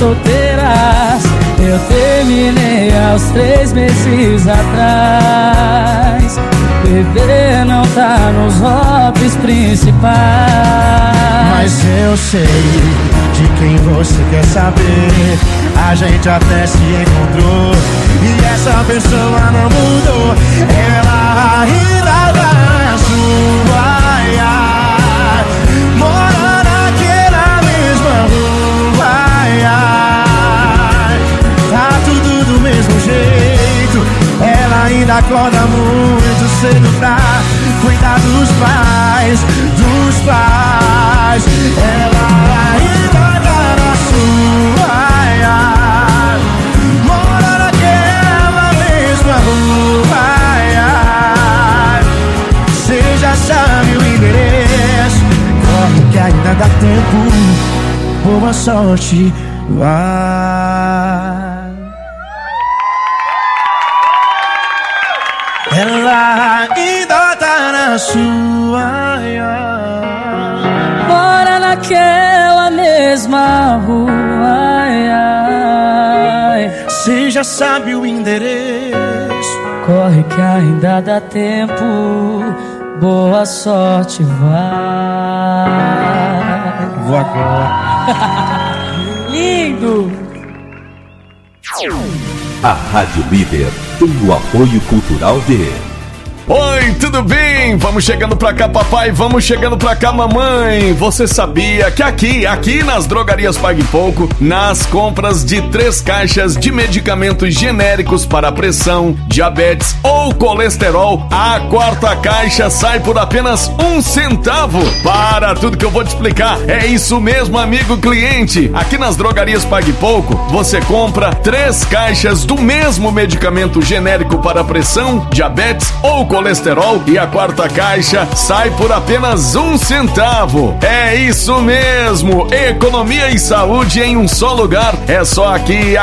solteiras. Eu terminei aos 3 meses atrás. Beber não tá nos hobbies principais. Mas eu sei de quem você quer saber. A gente até se encontrou e essa pessoa não mudou. Ela ainda tá na sua área, mora naquela mesma rua. Tá tudo do mesmo jeito. Ela ainda acorda muito cedo pra cuidar dos pais, dos pais. Ela ainda tá na sua área, mora naquela mesma rua. Cê já sabe o endereço, corre que ainda dá tempo. Boa sorte, vai. Ela ainda tá na sua área, mora naquela mesma rua. cê já sabe o endereço. Corre que ainda dá tempo. Boa sorte, vai. Vou agora. Lindo. A Rádio Líder tem o apoio cultural de... Oi, tudo bem? Vamos chegando pra cá, papai, vamos chegando pra cá, mamãe. Você sabia que aqui nas drogarias Pague Pouco, nas compras de 3 caixas de medicamentos genéricos para pressão, diabetes ou colesterol, a 4ª caixa sai por apenas 1 centavo. Para tudo que eu vou te explicar, é isso mesmo, amigo cliente. Aqui nas drogarias Pague Pouco, você compra 3 caixas do mesmo medicamento genérico para pressão, diabetes ou colesterol e a 4ª caixa sai por apenas 1 centavo. É isso mesmo, economia e saúde em um só lugar. É só aqui,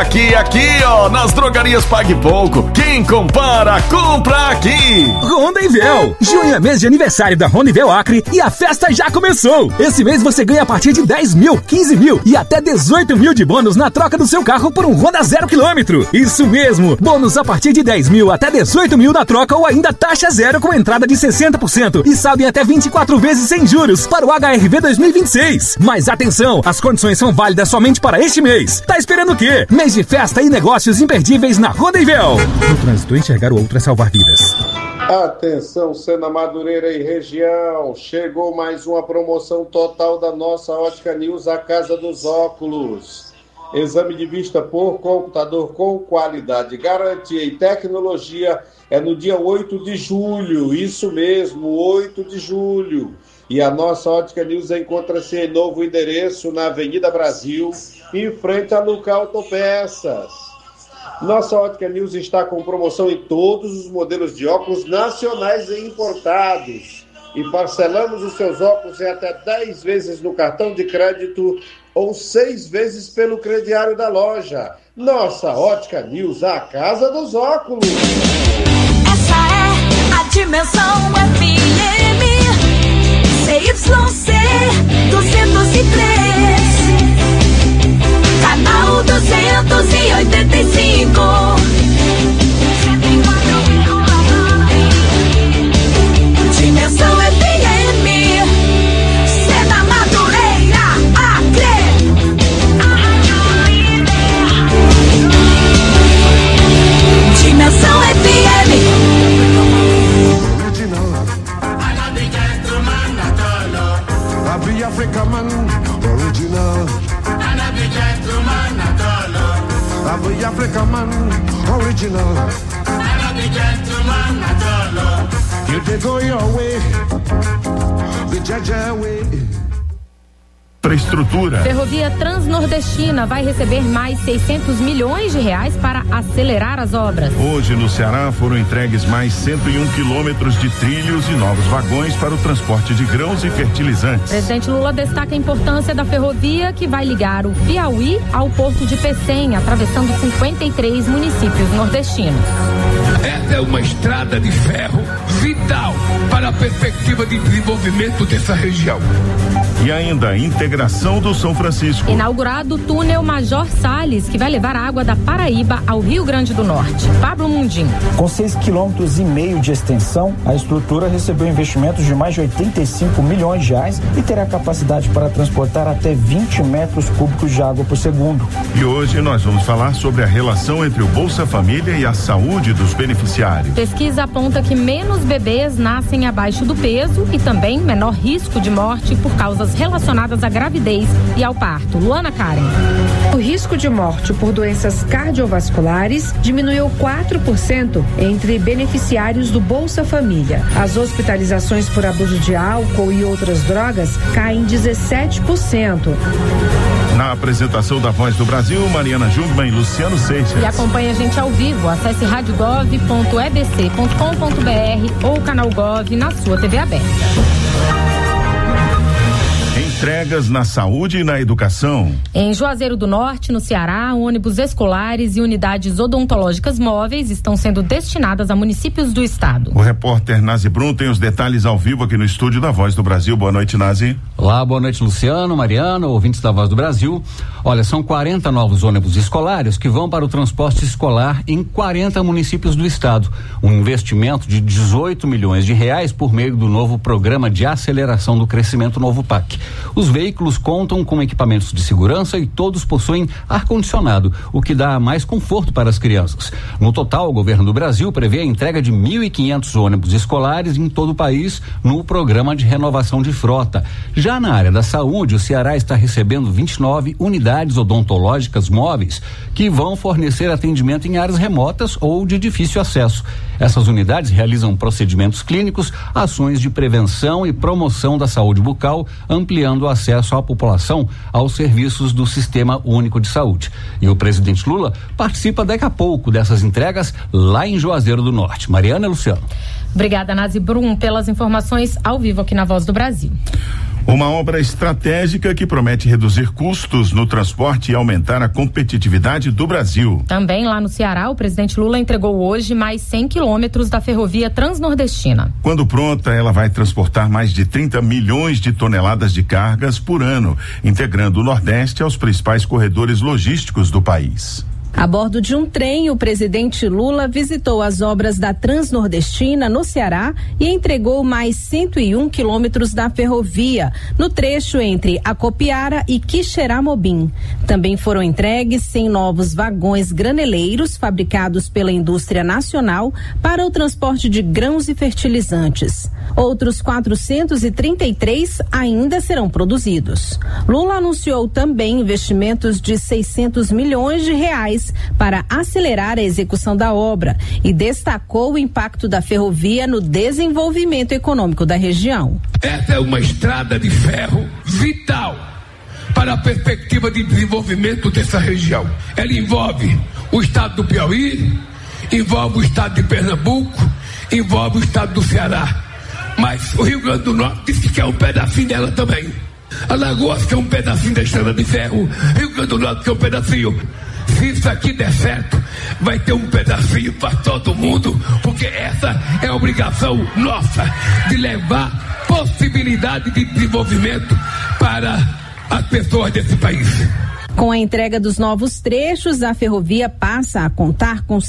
ó, nas drogarias Pague Pouco. Quem compara, compra aqui. Rondevel, junho é mês de aniversário da Rondevel Acre e a festa já começou. Esse mês você ganha a partir de 10 mil, 15 mil e até 18 mil de bônus na troca do seu carro por um Honda 0 km. Isso mesmo, bônus a partir de 10 mil até 18 mil na troca ou ainda taxa zero com entrada de 60% e saldo em até 24 vezes sem juros para o HRV 2026. Mas atenção, as condições são válidas somente para este mês. Tá esperando o quê? Mês de festa e negócios imperdíveis na Rondevel. No trânsito, enxergar o outro é salvar vidas. Atenção, Sena Madureira e região, chegou mais uma promoção total da nossa Ótica News, a Casa dos Óculos. Exame de vista por computador com qualidade, garantia e tecnologia. É no dia 8 de julho, isso mesmo, 8 de julho. E a nossa Ótica News encontra-se em novo endereço na Avenida Brasil, em frente a Luca Autopeças. Nossa Ótica News está com promoção em todos os modelos de óculos nacionais e importados. E parcelamos os seus óculos em até 10 vezes no cartão de crédito ou 6 vezes pelo crediário da loja. Nossa Ótica News, a Casa dos Óculos. Essa é a Dimensão FM CYC 203, canal 285. Dimensão FM, Sena Madureira, Acre. Dimensão FM. Africa man, original. And I be gentleman at all. I be Africa man, original. And I be gentleman at all. You take go your way, the Jaja way. Infraestrutura. Ferrovia Transnordestina vai receber mais 600 milhões de reais para acelerar as obras. Hoje no Ceará foram entregues mais 101 quilômetros de trilhos e novos vagões para o transporte de grãos e fertilizantes. O presidente Lula destaca a importância da ferrovia que vai ligar o Piauí ao porto de Pecém, atravessando 53 municípios nordestinos. Essa é uma estrada de ferro vital para a perspectiva de desenvolvimento dessa região. E ainda integração integração do São Francisco. Inaugurado o túnel Major Salles, que vai levar água da Paraíba ao Rio Grande do Norte. Pablo Mundim. Com 6,5 km de extensão, a estrutura recebeu investimentos de mais de 85 milhões de reais e terá capacidade para transportar até 20 metros cúbicos de água por segundo. E hoje nós vamos falar sobre a relação entre o Bolsa Família e a saúde dos beneficiários. Pesquisa aponta que menos bebês nascem abaixo do peso e também menor risco de morte por causas relacionadas à gravidez e ao parto. Luana Karen. O risco de morte por doenças cardiovasculares diminuiu 4% entre beneficiários do Bolsa Família. As hospitalizações por abuso de álcool e outras drogas caem 17%. Na apresentação da Voz do Brasil, Mariana Jungmann e Luciano Seixas. E acompanhe a gente ao vivo. Acesse radiogov.ebc.com.br ou canal Gov na sua TV aberta. Entregas na saúde e na educação. Em Juazeiro do Norte, no Ceará, ônibus escolares e unidades odontológicas móveis estão sendo destinadas a municípios do estado. O repórter Nazi Brum tem os detalhes ao vivo aqui no estúdio da Voz do Brasil. Boa noite, Nazi. Olá, boa noite, Luciano, Mariana, ouvintes da Voz do Brasil. Olha, são 40 novos ônibus escolares que vão para o transporte escolar em 40 municípios do estado. Um investimento de 18 milhões de reais por meio do novo Programa de Aceleração do Crescimento, novo PAC. Os veículos contam com equipamentos de segurança e todos possuem ar-condicionado, o que dá mais conforto para as crianças. No total, o governo do Brasil prevê a entrega de 1.500 ônibus escolares em todo o país no programa de renovação de frota. Já na área da saúde, o Ceará está recebendo 29 unidades odontológicas móveis que vão fornecer atendimento em áreas remotas ou de difícil acesso. Essas unidades realizam procedimentos clínicos, ações de prevenção e promoção da saúde bucal, ampliando o acesso à população aos serviços do Sistema Único de Saúde. E o presidente Lula participa daqui a pouco dessas entregas lá em Juazeiro do Norte. Mariana e Luciano. Obrigada, Nazi Brum, pelas informações ao vivo aqui na Voz do Brasil. Uma obra estratégica que promete reduzir custos no transporte e aumentar a competitividade do Brasil. Também lá no Ceará, o presidente Lula entregou hoje mais 100 quilômetros da ferrovia transnordestina. Quando pronta, ela vai transportar mais de 30 milhões de toneladas de cargas por ano, integrando o Nordeste aos principais corredores logísticos do país. A bordo de um trem, o presidente Lula visitou as obras da Transnordestina no Ceará e entregou mais 101 quilômetros da ferrovia, no trecho entre Acopiara e Quixeramobim. Também foram entregues 100 novos vagões graneleiros fabricados pela indústria nacional para o transporte de grãos e fertilizantes. Outros 433 ainda serão produzidos. Lula anunciou também investimentos de 600 milhões de reais para acelerar a execução da obra e destacou o impacto da ferrovia no desenvolvimento econômico da região. Essa é uma estrada de ferro vital para a perspectiva de desenvolvimento dessa região. Ela envolve o estado do Piauí, envolve o estado de Pernambuco, envolve o estado do Ceará. Mas o Rio Grande do Norte disse que é um pedacinho dela também. Alagoas que é um pedacinho da estrada de ferro, Rio Grande do Norte que é um pedacinho. Se isso aqui der certo, vai ter um pedacinho para todo mundo, porque essa é a obrigação nossa de levar possibilidade de desenvolvimento para as pessoas desse país. Com a entrega dos novos trechos, a ferrovia passa a contar com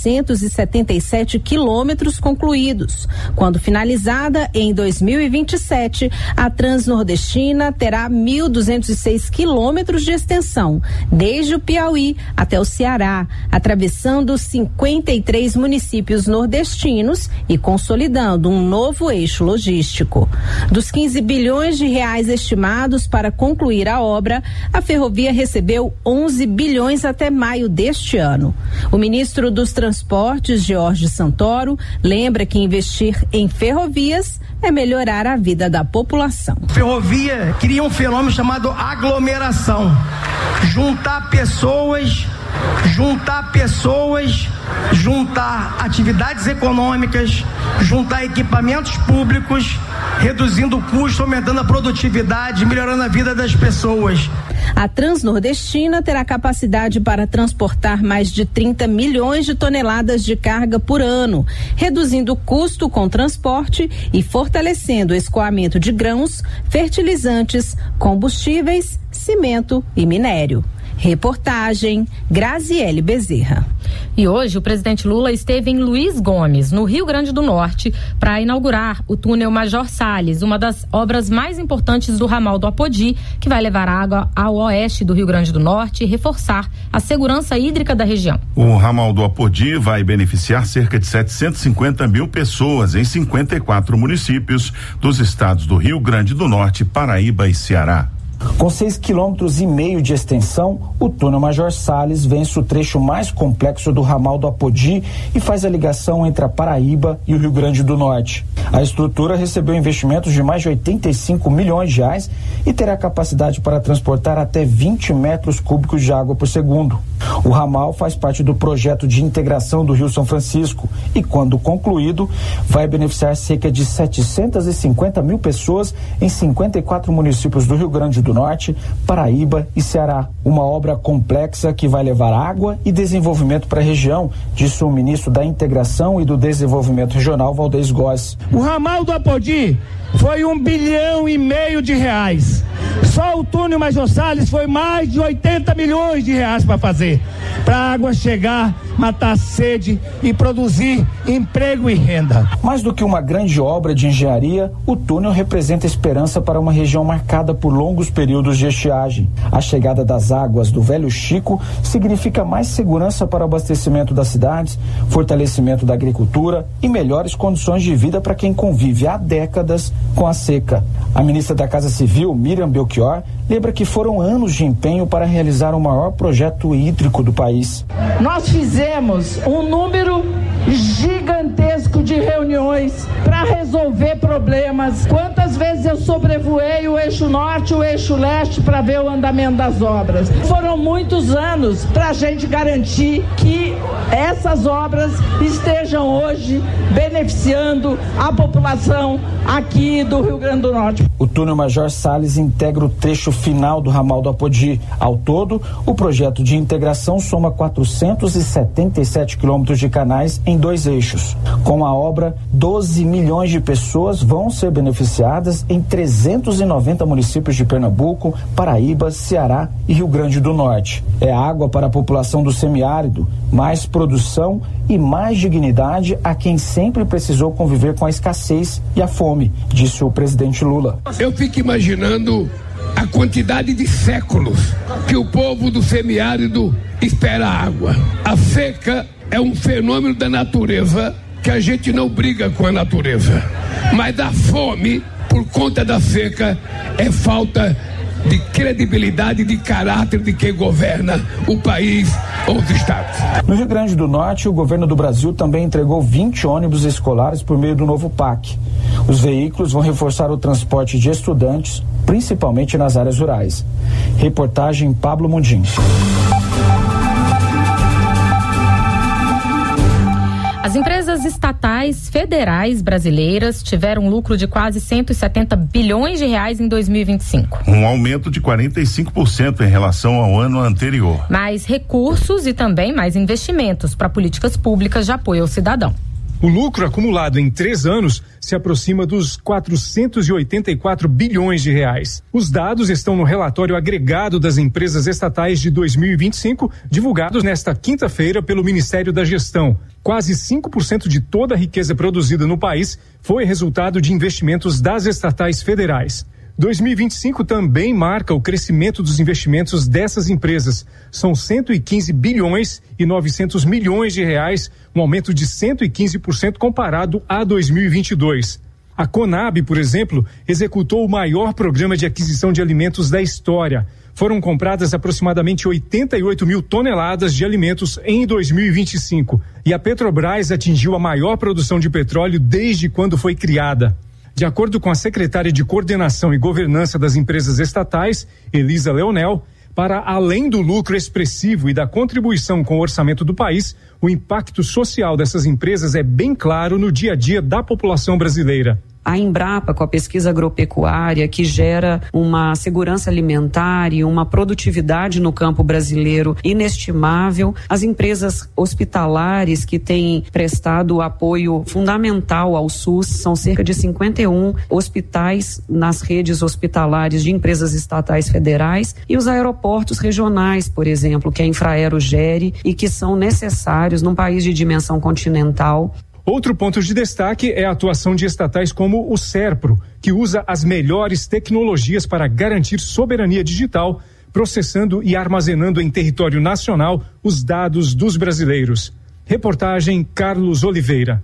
777 quilômetros concluídos. Quando finalizada, em 2027, a Transnordestina terá 1.206 quilômetros de extensão, desde o Piauí até o Ceará, atravessando 53 municípios nordestinos e consolidando um novo eixo logístico. Dos 15 bilhões de reais estimados para concluir a obra, a ferrovia recebeu 11 bilhões até maio deste ano. O ministro dos Transportes, Jorge Santoro, lembra que investir em ferrovias é melhorar a vida da população. Ferrovia cria um fenômeno chamado aglomeração. Juntar pessoas, juntar atividades econômicas, juntar equipamentos públicos, reduzindo o custo, aumentando a produtividade, melhorando a vida das pessoas. A Transnordestina terá capacidade para transportar mais de 30 milhões de toneladas de carga por ano, reduzindo o custo com transporte e fortalecendo o escoamento de grãos, fertilizantes, combustíveis, cimento e minério. Reportagem Graziele Bezerra. E hoje o presidente Lula esteve em Luiz Gomes, no Rio Grande do Norte, para inaugurar o túnel Major Salles, uma das obras mais importantes do ramal do Apodi, que vai levar água ao oeste do Rio Grande do Norte e reforçar a segurança hídrica da região. O ramal do Apodi vai beneficiar cerca de 750 mil pessoas em 54 municípios dos estados do Rio Grande do Norte, Paraíba e Ceará. Com 6,5 km de extensão, o túnel Major Salles vence o trecho mais complexo do ramal do Apodi e faz a ligação entre a Paraíba e o Rio Grande do Norte. A estrutura recebeu investimentos de mais de 85 milhões de reais e terá capacidade para transportar até 20 metros cúbicos de água por segundo. O ramal faz parte do projeto de integração do Rio São Francisco e, quando concluído, vai beneficiar cerca de 750 mil pessoas em 54 municípios do Rio Grande do Norte, Paraíba e Ceará. Uma obra complexa que vai levar água e desenvolvimento para a região, disse o ministro da Integração e do Desenvolvimento Regional, Valdez Góes. O ramal do Apodi foi 1,5 bilhão de reais. Só o túnel Major Salles foi mais de 80 milhões de reais para fazer, para a água chegar, matar a sede e produzir emprego e renda. Mais do que uma grande obra de engenharia, o túnel representa esperança para uma região marcada por longos períodos de estiagem. A chegada das águas do Velho Chico significa mais segurança para o abastecimento das cidades, fortalecimento da agricultura e melhores condições de vida para quem convive há décadas com a seca. A ministra da Casa Civil, Miriam Belchior, lembra que foram anos de empenho para realizar o maior projeto hídrico do país. Nós fizemos um número gigantesco de reuniões para resolver problemas. Quantas vezes eu sobrevoei o eixo norte e o eixo leste para ver o andamento das obras? Foram muitos anos para a gente garantir que essas obras estejam hoje beneficiando a população aqui do Rio Grande do Norte. O túnel Major Salles integra o trecho final do ramal do Apodi. Ao todo, o projeto de integração soma 477 quilômetros de canais em 2 eixos. Com a obra, 12 milhões de pessoas vão ser beneficiadas em 390 municípios de Pernambuco, Paraíba, Ceará e Rio Grande do Norte. É água para a população do semiárido, mais produção e mais dignidade a quem sempre precisou conviver com a escassez e a fome, disse o presidente Lula. Eu fico imaginando a quantidade de séculos que o povo do semiárido espera água. A seca é um fenômeno da natureza que a gente não briga com a natureza. Mas a fome, por conta da seca, é falta de credibilidade, de caráter de quem governa o país ou os estados. No Rio Grande do Norte, o governo do Brasil também entregou 20 ônibus escolares por meio do novo PAC. Os veículos vão reforçar o transporte de estudantes, principalmente nas áreas rurais. Reportagem Pablo Mundim. As empresas estatais federais brasileiras tiveram um lucro de quase 170 bilhões de reais em 2025. Um aumento de 45% em relação ao ano anterior. Mais recursos e também mais investimentos para políticas públicas de apoio ao cidadão. O lucro acumulado em 3 anos se aproxima dos 484 bilhões de reais. Os dados estão no relatório agregado das empresas estatais de 2025, divulgados nesta quinta-feira pelo Ministério da Gestão. Quase 5% de toda a riqueza produzida no país foi resultado de investimentos das estatais federais. 2025 também marca o crescimento dos investimentos dessas empresas. São 115 bilhões e 900 milhões de reais, um aumento de 115% comparado a 2022. A Conab, por exemplo, executou o maior programa de aquisição de alimentos da história. Foram compradas aproximadamente 88 mil toneladas de alimentos em 2025. E a Petrobras atingiu a maior produção de petróleo desde quando foi criada. De acordo com a secretária de Coordenação e Governança das Empresas Estatais, Elisa Leonel, para além do lucro expressivo e da contribuição com o orçamento do país, o impacto social dessas empresas é bem claro no dia a dia da população brasileira. a Embrapa com a pesquisa agropecuária, que gera uma segurança alimentar e uma produtividade no campo brasileiro inestimável, as empresas hospitalares que têm prestado apoio fundamental ao SUS, são cerca de 51 hospitais nas redes hospitalares de empresas estatais federais, e os aeroportos regionais, por exemplo, que a Infraero gere e que são necessários num país de dimensão continental. Outro ponto de destaque é a atuação de estatais como o SERPRO, que usa as melhores tecnologias para garantir soberania digital, processando e armazenando em território nacional os dados dos brasileiros. Reportagem Carlos Oliveira.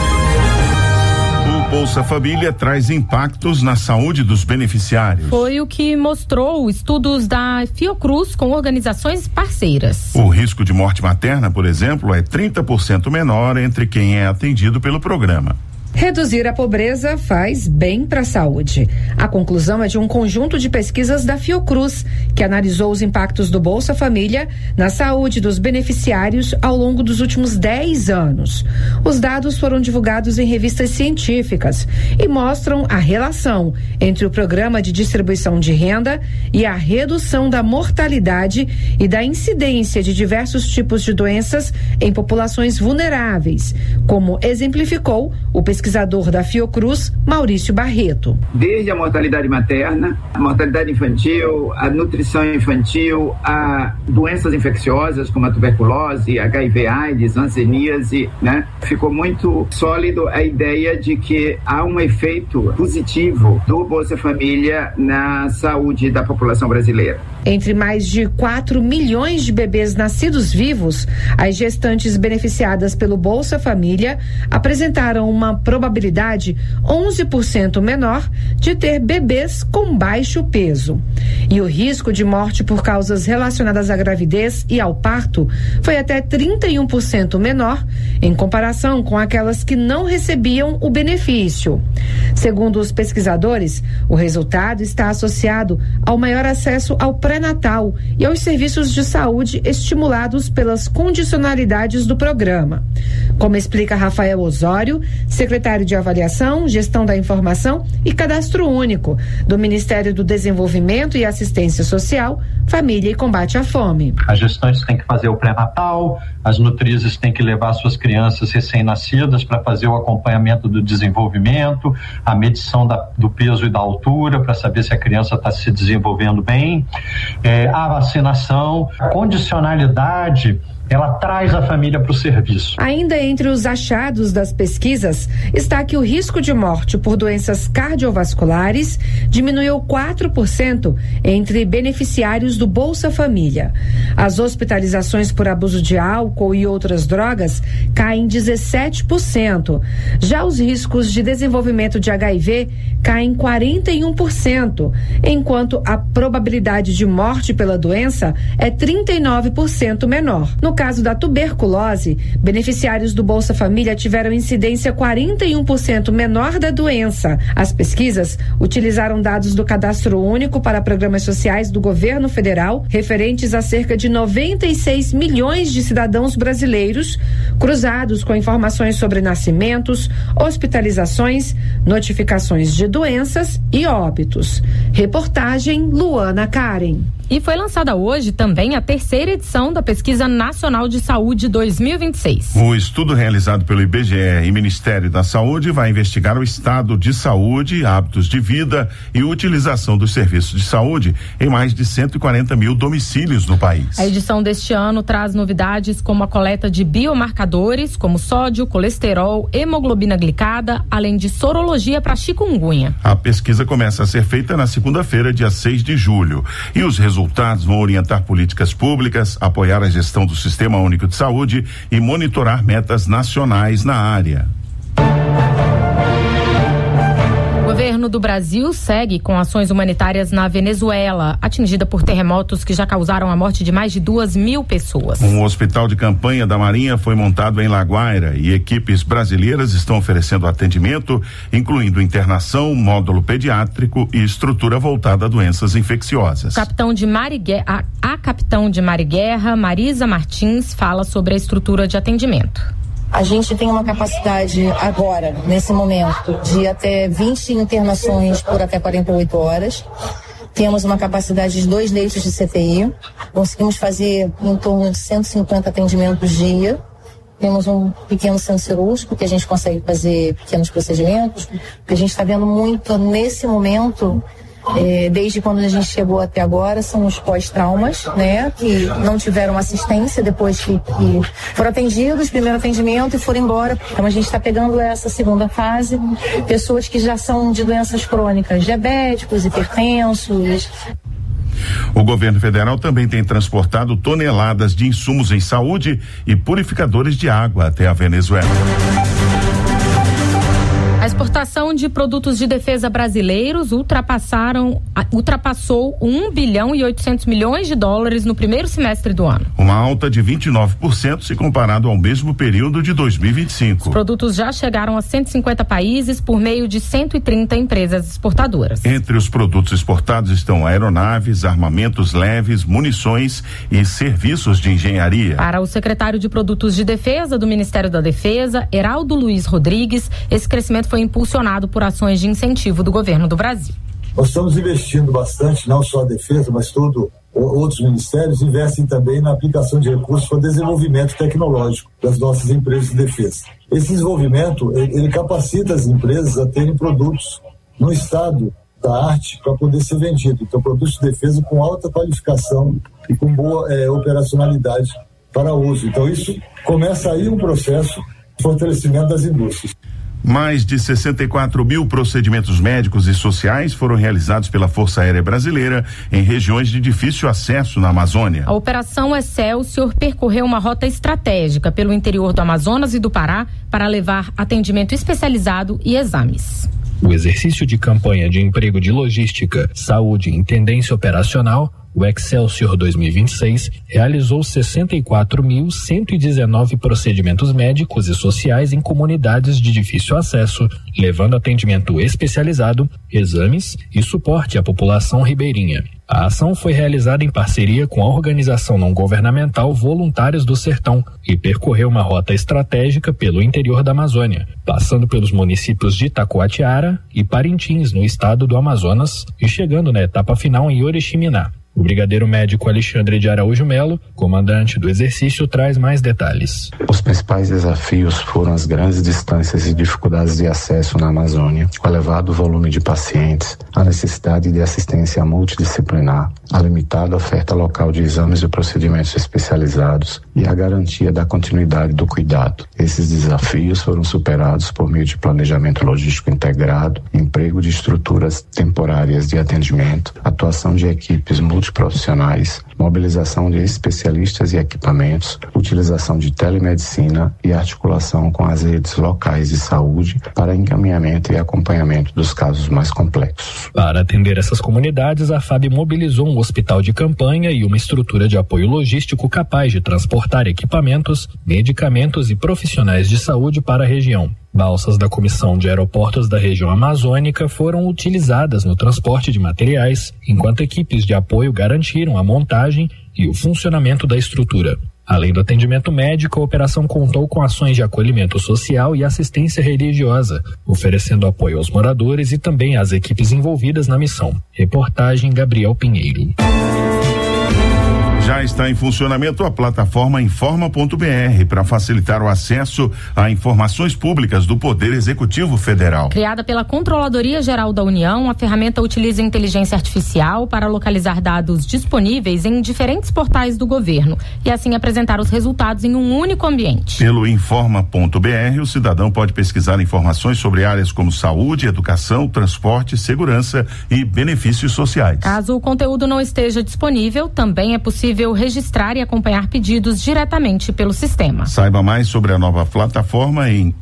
O Bolsa Família traz impactos na saúde dos beneficiários. Foi o que mostrou estudos da Fiocruz com organizações parceiras. O risco de morte materna, por exemplo, é 30% menor entre quem é atendido pelo programa. Reduzir a pobreza faz bem para a saúde. A conclusão é de um conjunto de pesquisas da Fiocruz, que analisou os impactos do Bolsa Família na saúde dos beneficiários ao longo dos últimos 10 anos. Os dados foram divulgados em revistas científicas e mostram a relação entre o programa de distribuição de renda e a redução da mortalidade e da incidência de diversos tipos de doenças em populações vulneráveis, como exemplificou o pesquisador da Fiocruz, Maurício Barreto. Desde a mortalidade materna, a mortalidade infantil, a nutrição infantil, a doenças infecciosas como a tuberculose, HIV/AIDS, hanseníase, né? Ficou muito sólido a ideia de que há um efeito positivo do Bolsa Família na saúde da população brasileira. Entre mais de 4 milhões de bebês nascidos vivos, as gestantes beneficiadas pelo Bolsa Família apresentaram uma probabilidade 11% menor de ter bebês com baixo peso. E o risco de morte por causas relacionadas à gravidez e ao parto foi até 31% menor em comparação com aquelas que não recebiam o benefício. Segundo os pesquisadores, o resultado está associado ao maior acesso ao pré-natal e aos serviços de saúde estimulados pelas condicionalidades do programa. Como explica Rafael Osório, secretário de Avaliação, Gestão da Informação e Cadastro Único do Ministério do Desenvolvimento e Assistência Social, Família e Combate à Fome. As gestantes têm que fazer o pré-natal, as nutrizes têm que levar suas crianças recém-nascidas para fazer o acompanhamento do desenvolvimento, a medição do peso e da altura para saber se a criança está se desenvolvendo bem, a vacinação, a condicionalidade. Ela traz a família para o serviço. Ainda entre os achados das pesquisas está que o risco de morte por doenças cardiovasculares diminuiu 4% entre beneficiários do Bolsa Família. As hospitalizações por abuso de álcool e outras drogas caem 17%. Já os riscos de desenvolvimento de HIV caem 41%, enquanto a probabilidade de morte pela doença é 39% menor. No caso da tuberculose, beneficiários do Bolsa Família tiveram incidência 41% menor da doença. As pesquisas utilizaram dados do Cadastro Único para programas sociais do governo federal, referentes a cerca de 96 milhões de cidadãos brasileiros, cruzados com informações sobre nascimentos, hospitalizações, notificações de doenças e óbitos. Reportagem Luana Karen. E foi lançada hoje também a 3ª edição da Pesquisa Nacional de Saúde 2026. O estudo realizado pelo IBGE e Ministério da Saúde vai investigar o estado de saúde, hábitos de vida e utilização dos serviços de saúde em mais de 140 mil domicílios no país. A edição deste ano traz novidades como a coleta de biomarcadores, como sódio, colesterol, hemoglobina glicada, além de sorologia para chikungunya. A pesquisa começa a ser feita na segunda-feira, dia 6 de julho. E os resultados vão orientar políticas públicas, apoiar a gestão do Sistema Único de Saúde e monitorar metas nacionais na área. O governo do Brasil segue com ações humanitárias na Venezuela, atingida por terremotos que já causaram a morte de mais de 2.000 pessoas. Um hospital de campanha da Marinha foi montado em La Guaira e equipes brasileiras estão oferecendo atendimento, incluindo internação, módulo pediátrico e estrutura voltada a doenças infecciosas. A capitão de Mar e Guerra, Marisa Martins, fala sobre a estrutura de atendimento. A gente tem uma capacidade agora, nesse momento, de até 20 internações por até 48 horas. Temos uma capacidade de 2 leitos de CTI. Conseguimos fazer em torno de 150 atendimentos dia. Temos um pequeno centro cirúrgico que a gente consegue fazer pequenos procedimentos. O que a gente está vendo muito nesse momento, desde quando a gente chegou até agora, são os pós-traumas, né? Que não tiveram assistência depois que foram atendidos, primeiro atendimento e foram embora. Então a gente está pegando essa segunda fase, pessoas que já são de doenças crônicas, diabéticos, hipertensos. O governo federal também tem transportado toneladas de insumos em saúde e purificadores de água até a Venezuela. A exportação de produtos de defesa brasileiros ultrapassou 1 bilhão e 800 milhões de dólares no primeiro semestre do ano. Uma alta de 29% se comparado ao mesmo período de 2025. Os produtos já chegaram a 150 países por meio de 130 empresas exportadoras. Entre os produtos exportados estão aeronaves, armamentos leves, munições e serviços de engenharia. Para o secretário de Produtos de Defesa do Ministério da Defesa, Heraldo Luiz Rodrigues, esse crescimento foi impulsionado por ações de incentivo do governo do Brasil. Nós estamos investindo bastante, não só a defesa, mas outros ministérios investem também na aplicação de recursos para desenvolvimento tecnológico das nossas empresas de defesa. Esse desenvolvimento, ele capacita as empresas a terem produtos no estado da arte para poder ser vendido. Então, produtos de defesa com alta qualificação e com boa operacionalidade para uso. Então, isso começa aí um processo de fortalecimento das indústrias. Mais de 64 mil procedimentos médicos e sociais foram realizados pela Força Aérea Brasileira em regiões de difícil acesso na Amazônia. A Operação Excelsior percorreu uma rota estratégica pelo interior do Amazonas e do Pará para levar atendimento especializado e exames. O exercício de campanha de emprego de logística, saúde e intendência operacional, o Excelsior 2026, realizou 64.119 procedimentos médicos e sociais em comunidades de difícil acesso, levando atendimento especializado, exames e suporte à população ribeirinha. A ação foi realizada em parceria com a organização não governamental Voluntários do Sertão e percorreu uma rota estratégica pelo interior da Amazônia, passando pelos municípios de Itacoatiara e Parintins, no estado do Amazonas, e chegando na etapa final em Oriximiná. O brigadeiro médico Alexandre de Araújo Melo, comandante do exercício, traz mais detalhes. Os principais desafios foram as grandes distâncias e dificuldades de acesso na Amazônia, o elevado volume de pacientes, a necessidade de assistência multidisciplinar, a limitada oferta local de exames e procedimentos especializados e a garantia da continuidade do cuidado. Esses desafios foram superados por meio de planejamento logístico integrado, emprego de estruturas temporárias de atendimento, atuação de equipes multiprofissionais, mobilização de especialistas e equipamentos, utilização de telemedicina e articulação com as redes locais de saúde para encaminhamento e acompanhamento dos casos mais complexos. Para atender essas comunidades, a FAB mobilizou um hospital de campanha e uma estrutura de apoio logístico capaz de transportar equipamentos, medicamentos e profissionais de saúde para a região. Balsas da Comissão de Aeroportos da região amazônica foram utilizadas no transporte de materiais, enquanto equipes de apoio garantiram a montagem e o funcionamento da estrutura. Além do atendimento médico, a operação contou com ações de acolhimento social e assistência religiosa, oferecendo apoio aos moradores e também às equipes envolvidas na missão. Reportagem Gabriel Pinheiro. Já está em funcionamento a plataforma Informa.br para facilitar o acesso a informações públicas do Poder Executivo Federal. Criada pela Controladoria Geral da União, a ferramenta utiliza inteligência artificial para localizar dados disponíveis em diferentes portais do governo e assim apresentar os resultados em um único ambiente. Pelo Informa.br, o cidadão pode pesquisar informações sobre áreas como saúde, educação, transporte, segurança e benefícios sociais. Caso o conteúdo não esteja disponível, também é possível registrar e acompanhar pedidos diretamente pelo sistema. Saiba mais sobre a nova plataforma em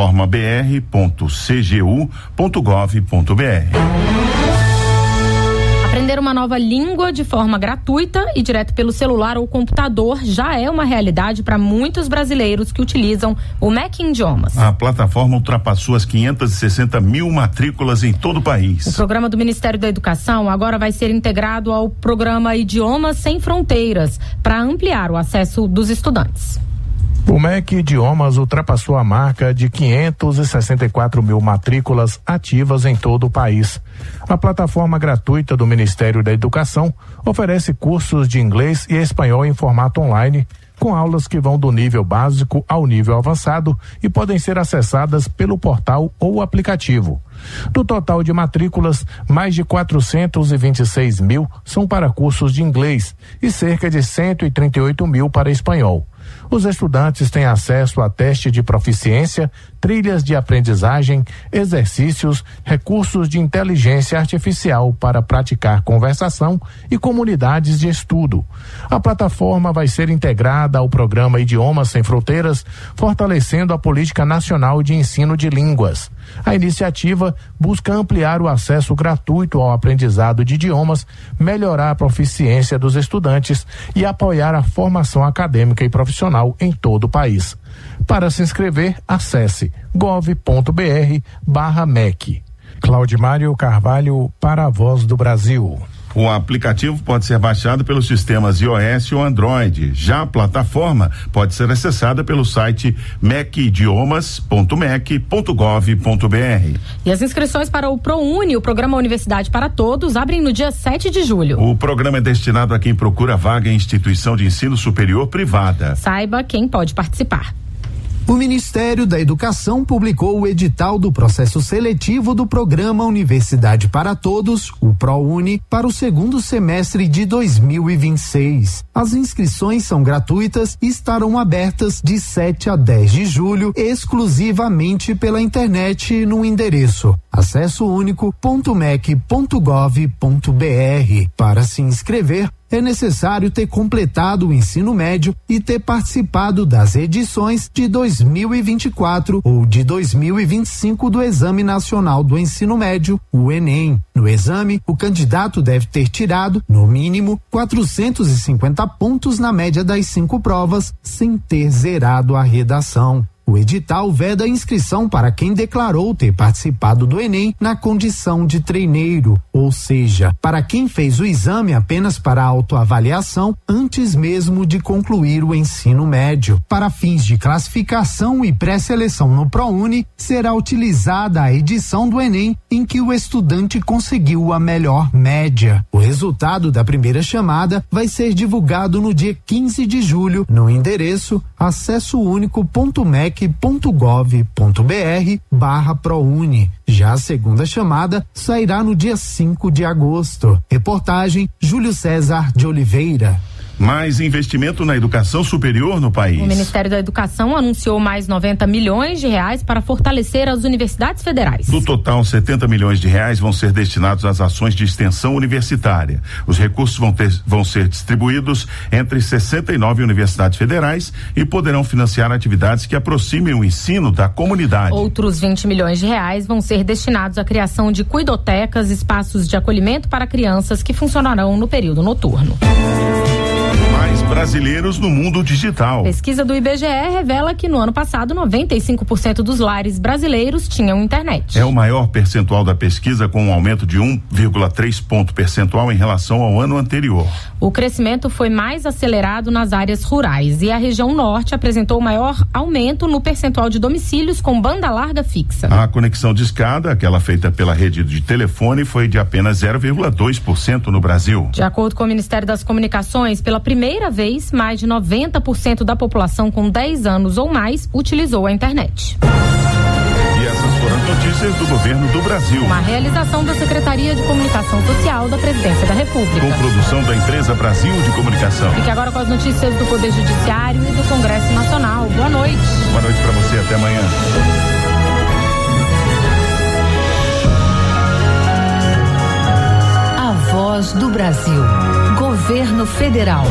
informabr.cgu.gov.br. Aprender uma nova língua de forma gratuita e direto pelo celular ou computador já é uma realidade para muitos brasileiros que utilizam o MEC Idiomas. A plataforma ultrapassou as 560 mil matrículas em todo o país. O programa do Ministério da Educação agora vai ser integrado ao programa Idiomas Sem Fronteiras para ampliar o acesso dos estudantes. O MEC Idiomas ultrapassou a marca de 564 mil matrículas ativas em todo o país. A plataforma gratuita do Ministério da Educação oferece cursos de inglês e espanhol em formato online, com aulas que vão do nível básico ao nível avançado e podem ser acessadas pelo portal ou aplicativo. Do total de matrículas, mais de 426 mil são para cursos de inglês e cerca de 138 mil para espanhol. Os estudantes têm acesso a teste de proficiência, trilhas de aprendizagem, exercícios, recursos de inteligência artificial para praticar conversação e comunidades de estudo. A plataforma vai ser integrada ao programa Idiomas Sem Fronteiras, fortalecendo a política nacional de ensino de línguas. A iniciativa busca ampliar o acesso gratuito ao aprendizado de idiomas, melhorar a proficiência dos estudantes e apoiar a formação acadêmica e profissional em todo o país. Para se inscrever, acesse gov.br/MEC. Claudimário Carvalho para a Voz do Brasil. O aplicativo pode ser baixado pelos sistemas iOS ou Android. Já a plataforma pode ser acessada pelo site mecidiomas.mec.gov.br. E as inscrições para o ProUni, o Programa Universidade para Todos, abrem no dia 7 de julho. O programa é destinado a quem procura vaga em instituição de ensino superior privada. Saiba quem pode participar. O Ministério da Educação publicou o edital do processo seletivo do Programa Universidade para Todos, o ProUni, para o segundo semestre de 2026. As inscrições são gratuitas e estarão abertas de 7 a 10 de julho, exclusivamente pela internet no endereço acessounico.mec.gov.br. Para se inscrever, é necessário ter completado o ensino médio e ter participado das edições de 2024 ou de 2025 do Exame Nacional do Ensino Médio, o Enem. No exame, o candidato deve ter tirado, no mínimo, 450 pontos na média das 5 provas, sem ter zerado a redação. O edital veda a inscrição para quem declarou ter participado do Enem na condição de treineiro, ou seja, para quem fez o exame apenas para autoavaliação antes mesmo de concluir o ensino médio. Para fins de classificação e pré-seleção no ProUni, será utilizada a edição do Enem em que o estudante conseguiu a melhor média. O resultado da primeira chamada vai ser divulgado no dia 15 de julho no endereço acessounico.mec.gov.br/ProUni. Já a segunda chamada sairá no dia 5 de agosto. Reportagem Júlio César de Oliveira. Mais investimento na educação superior no país. O Ministério da Educação anunciou mais 90 milhões de reais para fortalecer as universidades federais. Do total, 70 milhões de reais vão ser destinados às ações de extensão universitária. Os recursos vão ser distribuídos entre 69 universidades federais e poderão financiar atividades que aproximem o ensino da comunidade. Outros 20 milhões de reais vão ser destinados à criação de cuidotecas, espaços de acolhimento para crianças que funcionarão no período noturno. Mais brasileiros no mundo digital. Pesquisa do IBGE revela que no ano passado 95% dos lares brasileiros tinham internet. É o maior percentual da pesquisa, com um aumento de 1,3 ponto percentual em relação ao ano anterior. O crescimento foi mais acelerado nas áreas rurais e a região norte apresentou o maior aumento no percentual de domicílios com banda larga fixa. A conexão de escada, aquela feita pela rede de telefone, foi de apenas 0,2% no Brasil. De acordo com o Ministério das Comunicações, pela primeira vez, mais de 90% da população com 10 anos ou mais utilizou a internet. E essas foram as notícias do governo do Brasil. Uma realização da Secretaria de Comunicação Social da Presidência da República. Com produção da empresa Brasil de Comunicação. Fique agora com as notícias do Poder Judiciário e do Congresso Nacional. Boa noite. Boa noite para você, até amanhã. A Voz do Brasil. Governo Federal.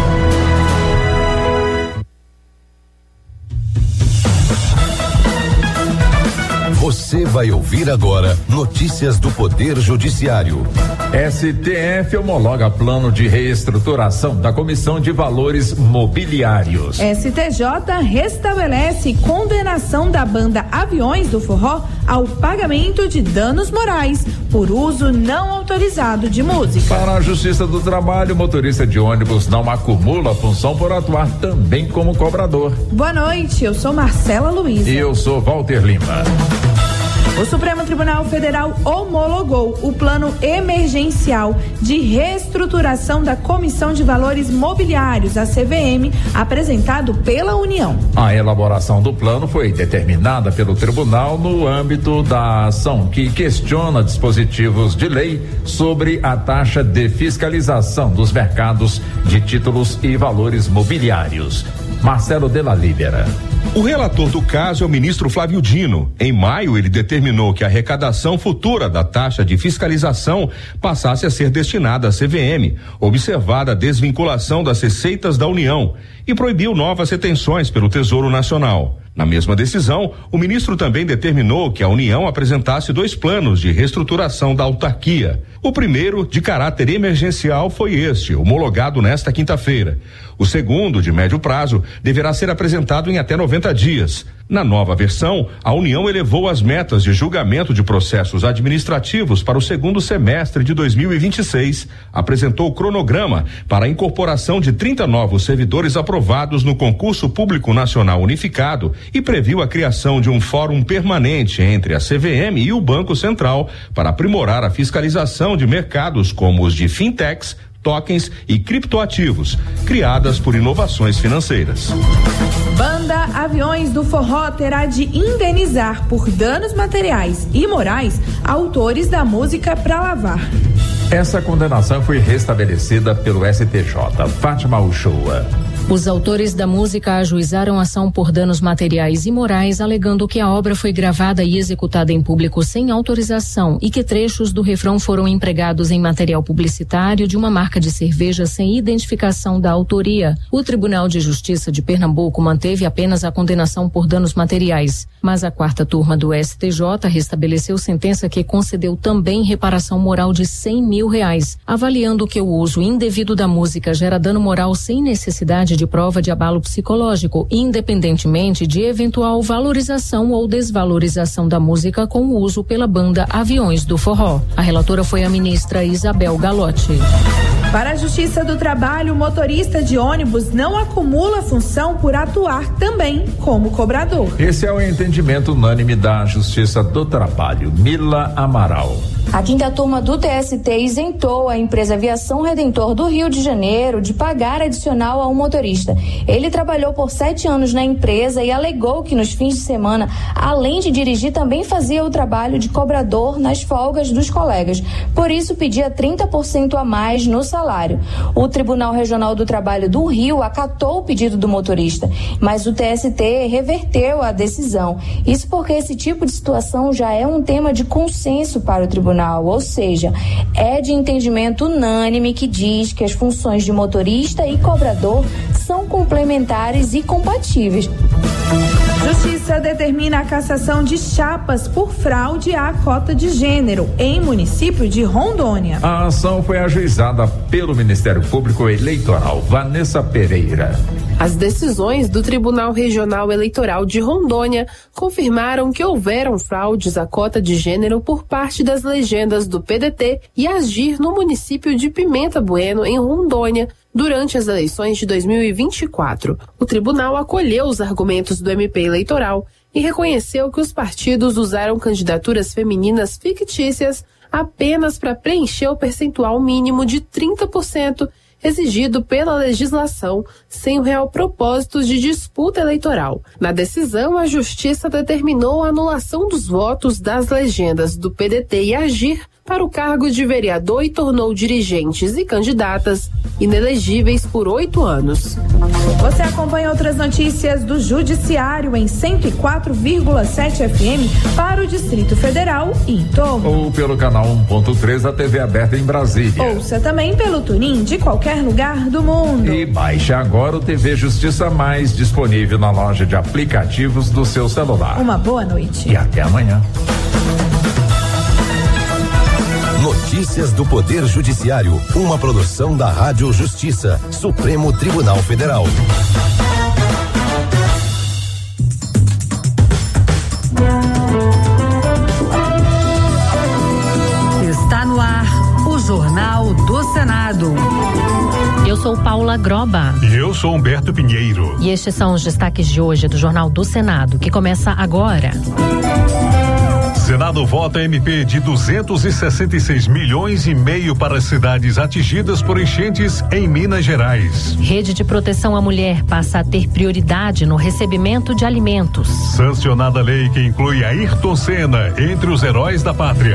Você vai ouvir agora notícias do Poder Judiciário. STF homologa plano de reestruturação da Comissão de Valores Mobiliários. STJ restabelece condenação da banda Aviões do Forró ao pagamento de danos morais por uso não autorizado de música. Para a Justiça do Trabalho, motorista de ônibus não acumula função por atuar também como cobrador. Boa noite, eu sou Marcela Luiza. E eu sou Walter Lima. O Supremo Tribunal Federal homologou o plano emergencial de reestruturação da Comissão de Valores Mobiliários, a CVM, apresentado pela União. A elaboração do plano foi determinada pelo tribunal no âmbito da ação que questiona dispositivos de lei sobre a taxa de fiscalização dos mercados de títulos e valores mobiliários. Marcelo Della Libera. O relator do caso é o ministro Flávio Dino. Em maio, ele determinou que a arrecadação futura da taxa de fiscalização passasse a ser destinada à CVM, observada a desvinculação das receitas da União, e proibiu novas retenções pelo Tesouro Nacional. Na mesma decisão, o ministro também determinou que a União apresentasse 2 planos de reestruturação da autarquia. O primeiro, de caráter emergencial, foi este, homologado nesta quinta-feira. O segundo, de médio prazo, deverá ser apresentado em até 90 dias. Na nova versão, a União elevou as metas de julgamento de processos administrativos para o segundo semestre de 2026, apresentou o cronograma para a incorporação de 30 novos servidores aprovados no concurso público nacional unificado e previu a criação de um fórum permanente entre a CVM e o Banco Central para aprimorar a fiscalização de mercados como os de fintechs, tokens e criptoativos, criadas por inovações financeiras. Banda Aviões do Forró terá de indenizar por danos materiais e morais autores da música Pra Lavar. Essa condenação foi restabelecida pelo STJ. Fátima Uchoa. Os autores da música ajuizaram ação por danos materiais e morais, alegando que a obra foi gravada e executada em público sem autorização e que trechos do refrão foram empregados em material publicitário de uma marca de cerveja sem identificação da autoria. O Tribunal de Justiça de Pernambuco manteve apenas a condenação por danos materiais, mas a 4ª turma do STJ restabeleceu sentença que concedeu também reparação moral de R$100 mil, avaliando que o uso indevido da música gera dano moral sem necessidade de prova de abalo psicológico, independentemente de eventual valorização ou desvalorização da música com o uso pela banda Aviões do Forró. A relatora foi a ministra Isabel Galotti. Para a Justiça do Trabalho, o motorista de ônibus não acumula função por atuar também como cobrador. Esse é o entendimento unânime da Justiça do Trabalho. Mila Amaral. A 5ª turma do TST isentou a empresa Aviação Redentor do Rio de Janeiro de pagar adicional a um motorista. Ele trabalhou por 7 anos na empresa e alegou que nos fins de semana, além de dirigir, também fazia o trabalho de cobrador nas folgas dos colegas. Por isso, pedia 30% a mais no salário. O Tribunal Regional do Trabalho do Rio acatou o pedido do motorista, mas o TST reverteu a decisão. Isso porque esse tipo de situação já é um tema de consenso para o tribunal, ou seja, é de entendimento unânime que diz que as funções de motorista e cobrador são complementares e compatíveis. Justiça determina a cassação de chapas por fraude à cota de gênero em município de Rondônia. A ação foi ajuizada pelo Ministério Público Eleitoral. Vanessa Pereira. As decisões do Tribunal Regional Eleitoral de Rondônia confirmaram que houveram fraudes à cota de gênero por parte das legendas do PDT e Agir no município de Pimenta Bueno, em Rondônia, durante as eleições de 2024. O tribunal acolheu os argumentos do MP eleitoral e reconheceu que os partidos usaram candidaturas femininas fictícias apenas para preencher o percentual mínimo de 30% exigido pela legislação, sem o real propósito de disputa eleitoral. Na decisão, a Justiça determinou a anulação dos votos das legendas do PDT e Agir para o cargo de vereador e tornou dirigentes e candidatas inelegíveis por 8 anos. Você acompanha outras notícias do Judiciário em 104,7 FM para o Distrito Federal e em torno. Ou pelo canal 1.3 da TV aberta em Brasília. Ouça também pelo TuneIn de qualquer lugar do mundo. E baixe agora o TV Justiça Mais, disponível na loja de aplicativos do seu celular. Uma boa noite. E até amanhã. Notícias. Notícias do Poder Judiciário, uma produção da Rádio Justiça, Supremo Tribunal Federal. Está no ar o Jornal do Senado. Eu sou Paula Groba. E eu sou Humberto Pinheiro. E estes são os destaques de hoje do Jornal do Senado, que começa agora. Senado vota MP de 266 milhões e meio para as cidades atingidas por enchentes em Minas Gerais. Rede de proteção à mulher passa a ter prioridade no recebimento de alimentos. Sancionada lei que inclui Ayrton Senna entre os heróis da pátria.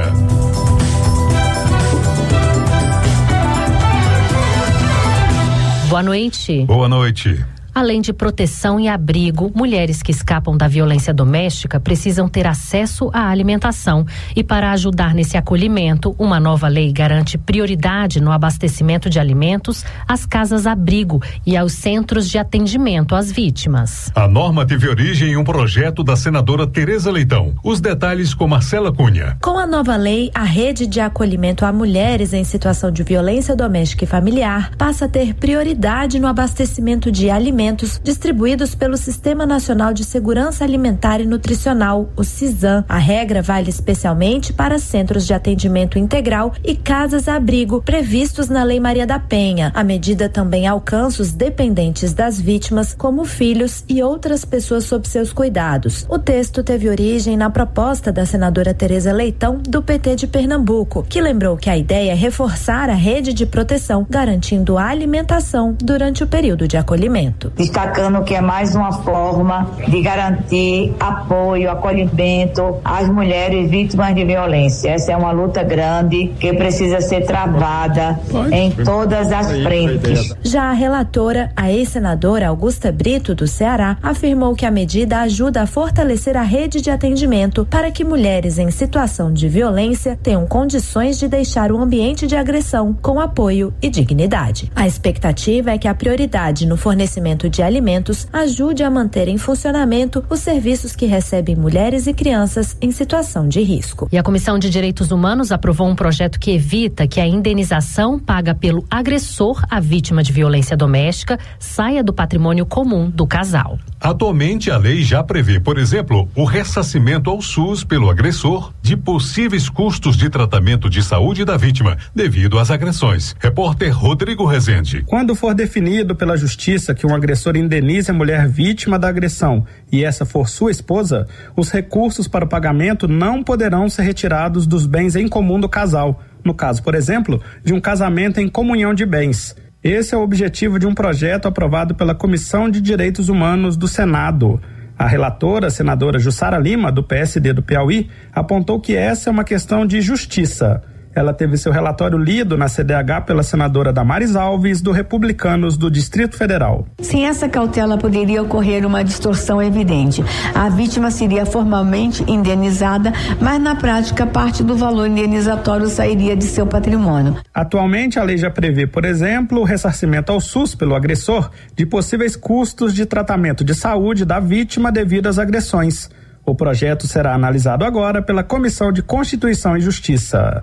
Boa noite. Boa noite. Além de proteção e abrigo, mulheres que escapam da violência doméstica precisam ter acesso à alimentação. E para ajudar nesse acolhimento, uma nova lei garante prioridade no abastecimento de alimentos às casas-abrigo e aos centros de atendimento às vítimas. A norma teve origem em um projeto da senadora Tereza Leitão. Os detalhes com Marcela Cunha. Com a nova lei, a rede de acolhimento a mulheres em situação de violência doméstica e familiar passa a ter prioridade no abastecimento de alimentos distribuídos pelo Sistema Nacional de Segurança Alimentar e Nutricional, o SISAM. A regra vale especialmente para centros de atendimento integral e casas-abrigo previstos na Lei Maria da Penha. A medida também alcança os dependentes das vítimas, como filhos e outras pessoas sob seus cuidados. O texto teve origem na proposta da senadora Tereza Leitão, do PT de Pernambuco, que lembrou que a ideia é reforçar a rede de proteção, garantindo a alimentação durante o período de acolhimento. Destacando que é mais uma forma de garantir apoio, acolhimento às mulheres vítimas de violência. Essa é uma luta grande que precisa ser travada em todas as frentes. Já a relatora, a ex-senadora Augusta Brito, do Ceará, afirmou que a medida ajuda a fortalecer a rede de atendimento para que mulheres em situação de violência tenham condições de deixar o ambiente de agressão com apoio e dignidade. A expectativa é que a prioridade no fornecimento de alimentos ajude a manter em funcionamento os serviços que recebem mulheres e crianças em situação de risco. E a Comissão de Direitos Humanos aprovou um projeto que evita que a indenização paga pelo agressor à vítima de violência doméstica saia do patrimônio comum do casal. Atualmente, a lei já prevê, por exemplo, o ressarcimento ao SUS pelo agressor de possíveis custos de tratamento de saúde da vítima devido às agressões. Repórter Rodrigo Rezende. Quando for definido pela Justiça que um agressor indenize a mulher vítima da agressão e essa for sua esposa, os recursos para o pagamento não poderão ser retirados dos bens em comum do casal, no caso, por exemplo, de um casamento em comunhão de bens. Esse é o objetivo de um projeto aprovado pela Comissão de Direitos Humanos do Senado. A relatora, a senadora Jussara Lima, do PSD do Piauí, apontou que essa é uma questão de justiça. Ela teve seu relatório lido na CDH pela senadora Damares Alves, do Republicanos do Distrito Federal. Sem essa cautela, poderia ocorrer uma distorção evidente. A vítima seria formalmente indenizada, mas na prática parte do valor indenizatório sairia de seu patrimônio. Atualmente, a lei já prevê, por exemplo, o ressarcimento ao SUS pelo agressor de possíveis custos de tratamento de saúde da vítima devido às agressões. O projeto será analisado agora pela Comissão de Constituição e Justiça.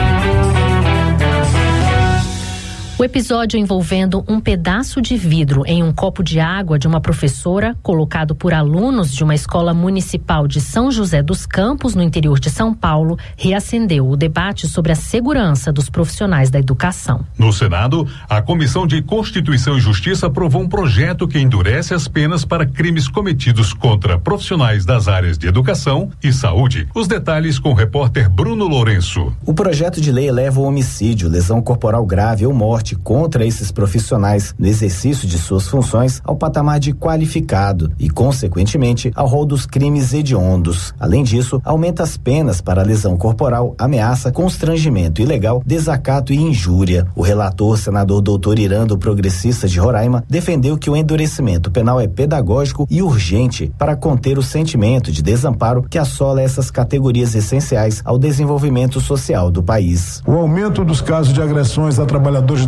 O episódio envolvendo um pedaço de vidro em um copo de água de uma professora, colocado por alunos de uma escola municipal de São José dos Campos, no interior de São Paulo, reacendeu o debate sobre a segurança dos profissionais da educação. No Senado, a Comissão de Constituição e Justiça aprovou um projeto que endurece as penas para crimes cometidos contra profissionais das áreas de educação e saúde. Os detalhes com o repórter Bruno Lourenço. O projeto de lei eleva o homicídio, lesão corporal grave ou morte contra esses profissionais no exercício de suas funções ao patamar de qualificado e, consequentemente, ao rol dos crimes hediondos. Além disso, aumenta as penas para lesão corporal, ameaça, constrangimento ilegal, desacato e injúria. O relator, senador Dr. Irando, progressista de Roraima, defendeu que o endurecimento penal é pedagógico e urgente para conter o sentimento de desamparo que assola essas categorias essenciais ao desenvolvimento social do país. O aumento dos casos de agressões a trabalhadores da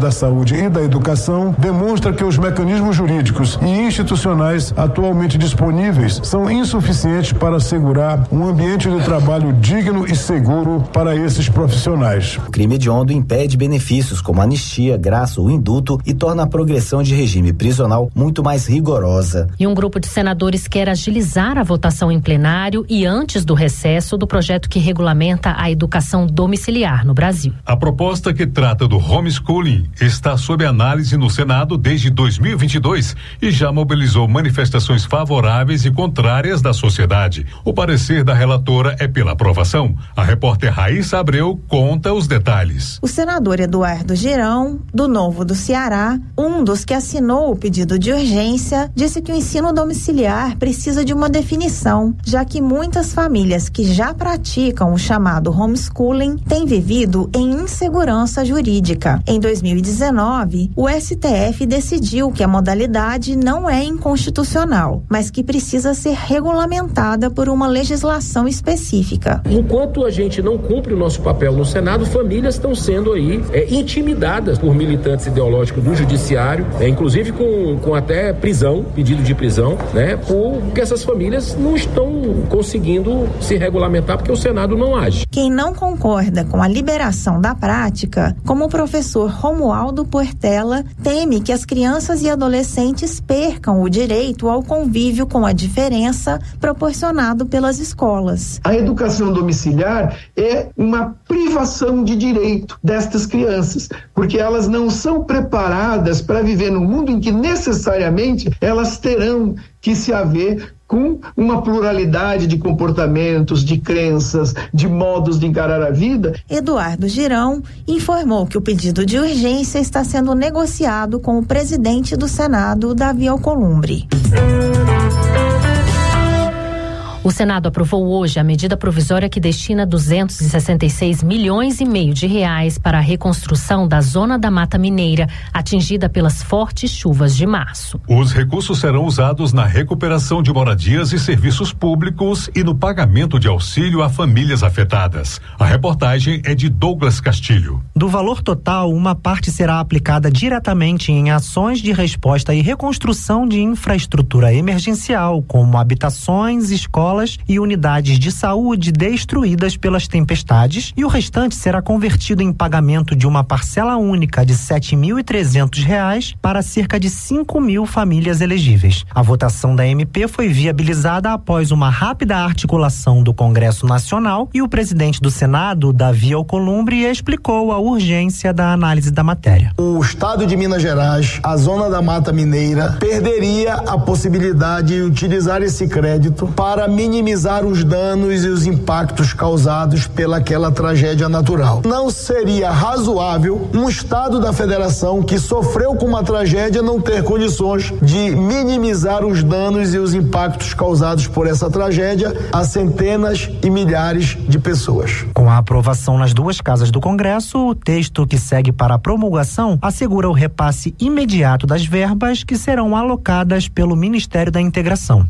da Saúde e da Educação demonstra que os mecanismos jurídicos e institucionais atualmente disponíveis são insuficientes para assegurar um ambiente de trabalho digno e seguro para esses profissionais. O crime hediondo impede benefícios como anistia, graça ou indulto e torna a progressão de regime prisional muito mais rigorosa. E um grupo de senadores quer agilizar a votação em plenário e antes do recesso do projeto que regulamenta a educação domiciliar no Brasil. A proposta que trata do homeschooling está sob análise no Senado desde 2022 e já mobilizou manifestações favoráveis e contrárias da sociedade. O parecer da relatora é pela aprovação. A repórter Raíssa Abreu conta os detalhes. O senador Eduardo Girão, do Novo do Ceará, um dos que assinou o pedido de urgência, disse que o ensino domiciliar precisa de uma definição, já que muitas famílias que já praticam o chamado homeschooling têm vivido em insegurança jurídica. Em 2019, o STF decidiu que a modalidade não é inconstitucional, mas que precisa ser regulamentada por uma legislação específica. Enquanto a gente não cumpre o nosso papel no Senado, famílias estão sendo aí intimidadas por militantes ideológicos do judiciário, inclusive com até prisão, pedido de prisão, porque essas famílias não estão conseguindo se regulamentar porque o Senado não age. Quem não concorda com a liberação da prática, como o professor Romualdo Portela, teme que as crianças e adolescentes percam o direito ao convívio com a diferença proporcionado pelas escolas. A educação domiciliar é uma privação de direito destas crianças, porque elas não são preparadas para viver num mundo em que necessariamente elas terão que se haver com uma pluralidade de comportamentos, de crenças, de modos de encarar a vida. Eduardo Girão informou que o pedido de urgência está sendo negociado com o presidente do Senado, Davi Alcolumbre. O Senado aprovou hoje a medida provisória que destina 266 milhões e meio de reais para a reconstrução da zona da Mata Mineira, atingida pelas fortes chuvas de março. Os recursos serão usados na recuperação de moradias e serviços públicos e no pagamento de auxílio a famílias afetadas. A reportagem é de Douglas Castilho. Do valor total, uma parte será aplicada diretamente em ações de resposta e reconstrução de infraestrutura emergencial, como habitações, escolas e unidades de saúde destruídas pelas tempestades, e o restante será convertido em pagamento de uma parcela única de R$ 7.300 para cerca de 5.000 famílias elegíveis. A votação da MP foi viabilizada após uma rápida articulação do Congresso Nacional e o presidente do Senado, Davi Alcolumbre, explicou a urgência da análise da matéria. O estado de Minas Gerais, a zona da Mata Mineira, perderia a possibilidade de utilizar esse crédito para minimizar os danos e os impactos causados pelaquela tragédia natural. Não seria razoável um estado da federação que sofreu com uma tragédia não ter condições de minimizar os danos e os impactos causados por essa tragédia a centenas e milhares de pessoas. Com a aprovação nas duas casas do Congresso, o texto que segue para a promulgação assegura o repasse imediato das verbas que serão alocadas pelo Ministério da Integração.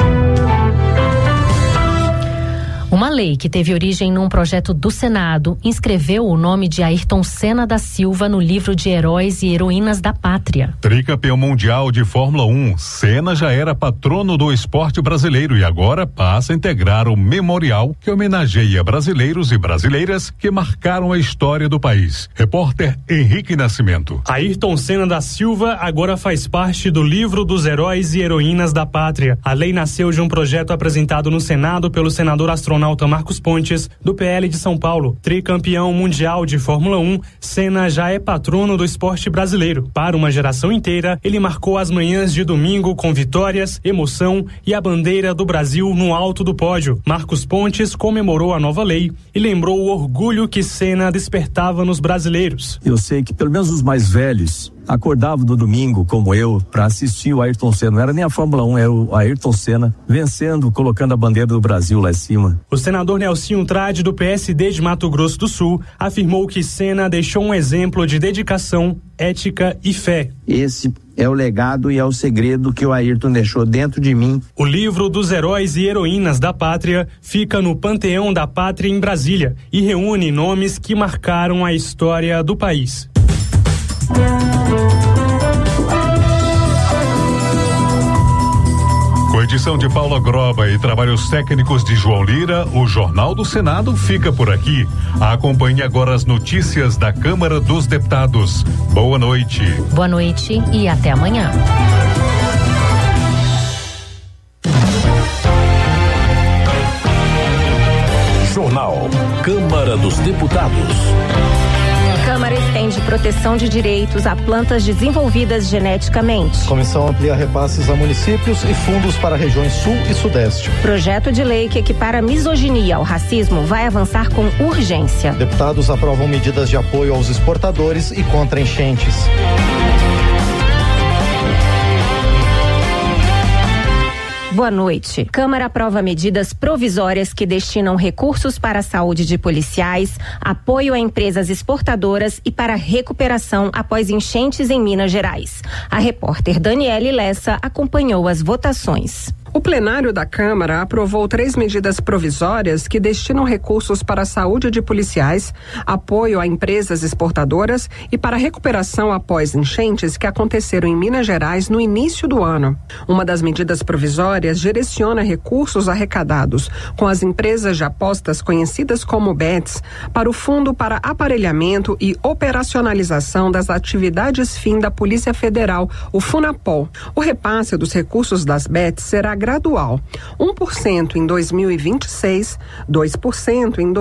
Uma lei que teve origem num projeto do Senado inscreveu o nome de Ayrton Senna da Silva no livro de Heróis e Heroínas da Pátria. Tricampeão mundial de Fórmula 1, Senna já era patrono do esporte brasileiro e agora passa a integrar o memorial que homenageia brasileiros e brasileiras que marcaram a história do país. Repórter Henrique Nascimento. Ayrton Senna da Silva agora faz parte do livro dos Heróis e Heroínas da Pátria. A lei nasceu de um projeto apresentado no Senado pelo senador astronauta Marcos Pontes, do PL de São Paulo. Tricampeão mundial de Fórmula 1, Senna já é patrono do esporte brasileiro. Para uma geração inteira, ele marcou as manhãs de domingo com vitórias, emoção e a bandeira do Brasil no alto do pódio. Marcos Pontes comemorou a nova lei e lembrou o orgulho que Senna despertava nos brasileiros. Eu sei que pelo menos os mais velhos acordavam no domingo, como eu, para assistir o Ayrton Senna. Não era nem a Fórmula 1, era o Ayrton Senna vencendo, colocando a bandeira do Brasil lá em cima. O senador Nelsinho Trade, do PSD de Mato Grosso do Sul, afirmou que Senna deixou um exemplo de dedicação, ética e fé. Esse é o legado e é o segredo que o Ayrton deixou dentro de mim. O livro dos Heróis e Heroínas da Pátria fica no Panteão da Pátria em Brasília e reúne nomes que marcaram a história do país. Com edição de Paula Groba e trabalhos técnicos de João Lira, o Jornal do Senado fica por aqui. Acompanhe agora as notícias da Câmara dos Deputados. Boa noite. Boa noite e até amanhã. Jornal Câmara dos Deputados. Câmara estende proteção de direitos a plantas desenvolvidas geneticamente. Comissão amplia repasses a municípios e fundos para regiões sul e sudeste. Projeto de lei que equipara a misoginia ao racismo vai avançar com urgência. Deputados aprovam medidas de apoio aos exportadores e contra enchentes. Boa noite. Câmara aprova medidas provisórias que destinam recursos para a saúde de policiais, apoio a empresas exportadoras e para recuperação após enchentes em Minas Gerais. A repórter Daniele Lessa acompanhou as votações. O plenário da Câmara aprovou 3 medidas provisórias que destinam recursos para a saúde de policiais, apoio a empresas exportadoras e para a recuperação após enchentes que aconteceram em Minas Gerais no início do ano. Uma das medidas provisórias direciona recursos arrecadados com as empresas de apostas conhecidas como BETs para o Fundo para Aparelhamento e Operacionalização das Atividades Fim da Polícia Federal, o FUNAPOL. O repasse dos recursos das BETs será gradual, 1% em 2026, 2% em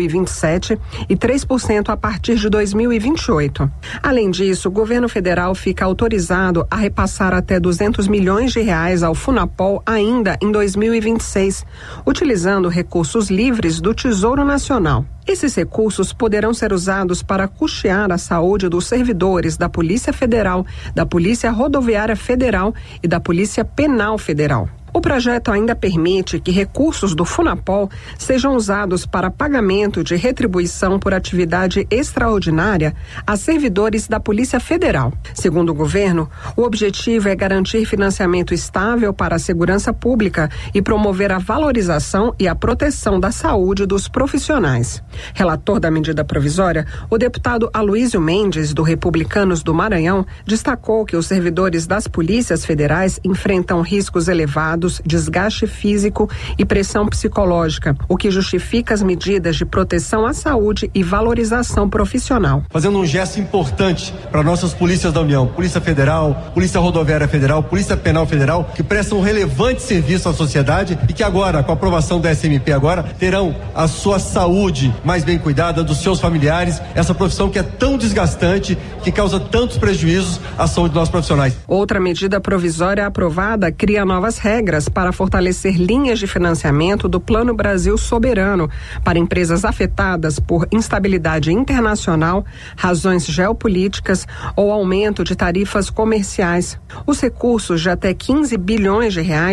2027 e 3% a partir de 2028. Além disso, o governo federal fica autorizado a repassar até R$200 milhões ao FUNAPOL ainda em 2026, utilizando recursos livres do Tesouro Nacional. Esses recursos poderão ser usados para custear a saúde dos servidores da Polícia Federal, da Polícia Rodoviária Federal e da Polícia Penal Federal. O projeto ainda permite que recursos do FUNAPOL sejam usados para pagamento de retribuição por atividade extraordinária a servidores da Polícia Federal. Segundo o governo, o objetivo é garantir financiamento estável para a segurança pública e promover a valorização e a proteção da saúde dos profissionais. Relator da medida provisória, o deputado Aloísio Mendes, do Republicanos do Maranhão, destacou que os servidores das polícias federais enfrentam riscos elevados, desgaste físico e pressão psicológica, o que justifica as medidas de proteção à saúde e valorização profissional. Fazendo um gesto importante para nossas polícias da União, Polícia Federal, Polícia Rodoviária Federal, Polícia Penal Federal, que prestam um relevante serviço à sociedade e que agora, com a aprovação da SMP agora, terão a sua saúde mais bem cuidada, dos seus familiares, essa profissão que é tão desgastante, que causa tantos prejuízos à saúde dos nossos profissionais. Outra medida provisória aprovada cria novas regras para fortalecer linhas de financiamento do Plano Brasil Soberano para empresas afetadas por instabilidade internacional, razões geopolíticas ou aumento de tarifas comerciais. Os recursos de até R$15 bilhões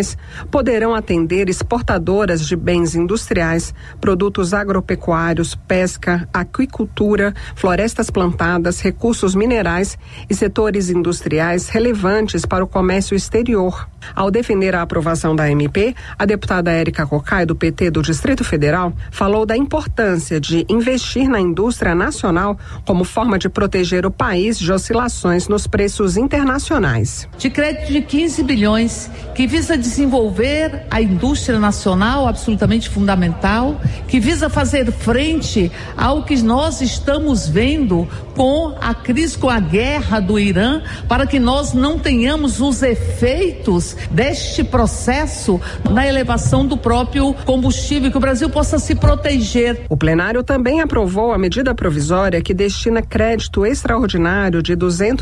poderão atender exportadoras de bens industriais, produtos agropecuários, pesca, aquicultura, florestas plantadas, recursos minerais e setores industriais relevantes para o comércio exterior. Ao defender a aprovação da MP, a deputada Érica Cocai, do PT do Distrito Federal, falou da importância de investir na indústria nacional como forma de proteger o país de oscilações nos preços internacionais. De crédito de 15 bilhões, que visa desenvolver a indústria nacional, absolutamente fundamental, que visa fazer frente ao que nós estamos vendo com a crise, com a guerra do Irã, para que nós não tenhamos os efeitos deste processo na elevação do próprio combustível, que o Brasil possa se proteger. O plenário também aprovou a medida provisória que destina crédito extraordinário de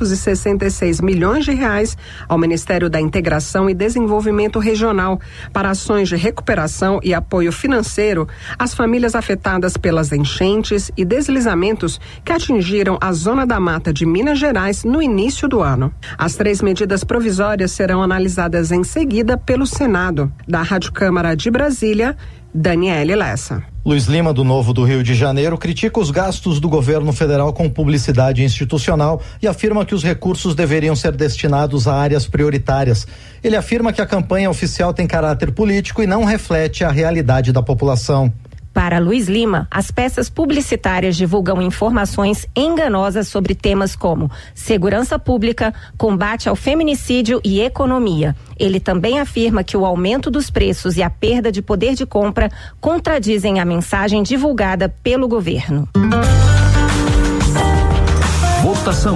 R$266 milhões ao Ministério da Integração e Desenvolvimento Regional para ações de recuperação e apoio financeiro às famílias afetadas pelas enchentes e deslizamentos que atingiram a Zona da Mata de Minas Gerais no início do ano. As 3 medidas provisórias serão analisadas em seguida pelo Senado. Da Rádio Câmara de Brasília, Daniele Lessa. Luiz Lima, do Novo do Rio de Janeiro, critica os gastos do governo federal com publicidade institucional e afirma que os recursos deveriam ser destinados a áreas prioritárias. Ele afirma que a campanha oficial tem caráter político e não reflete a realidade da população. Para Luiz Lima, as peças publicitárias divulgam informações enganosas sobre temas como segurança pública, combate ao feminicídio e economia. Ele também afirma que o aumento dos preços e a perda de poder de compra contradizem a mensagem divulgada pelo governo. Votação.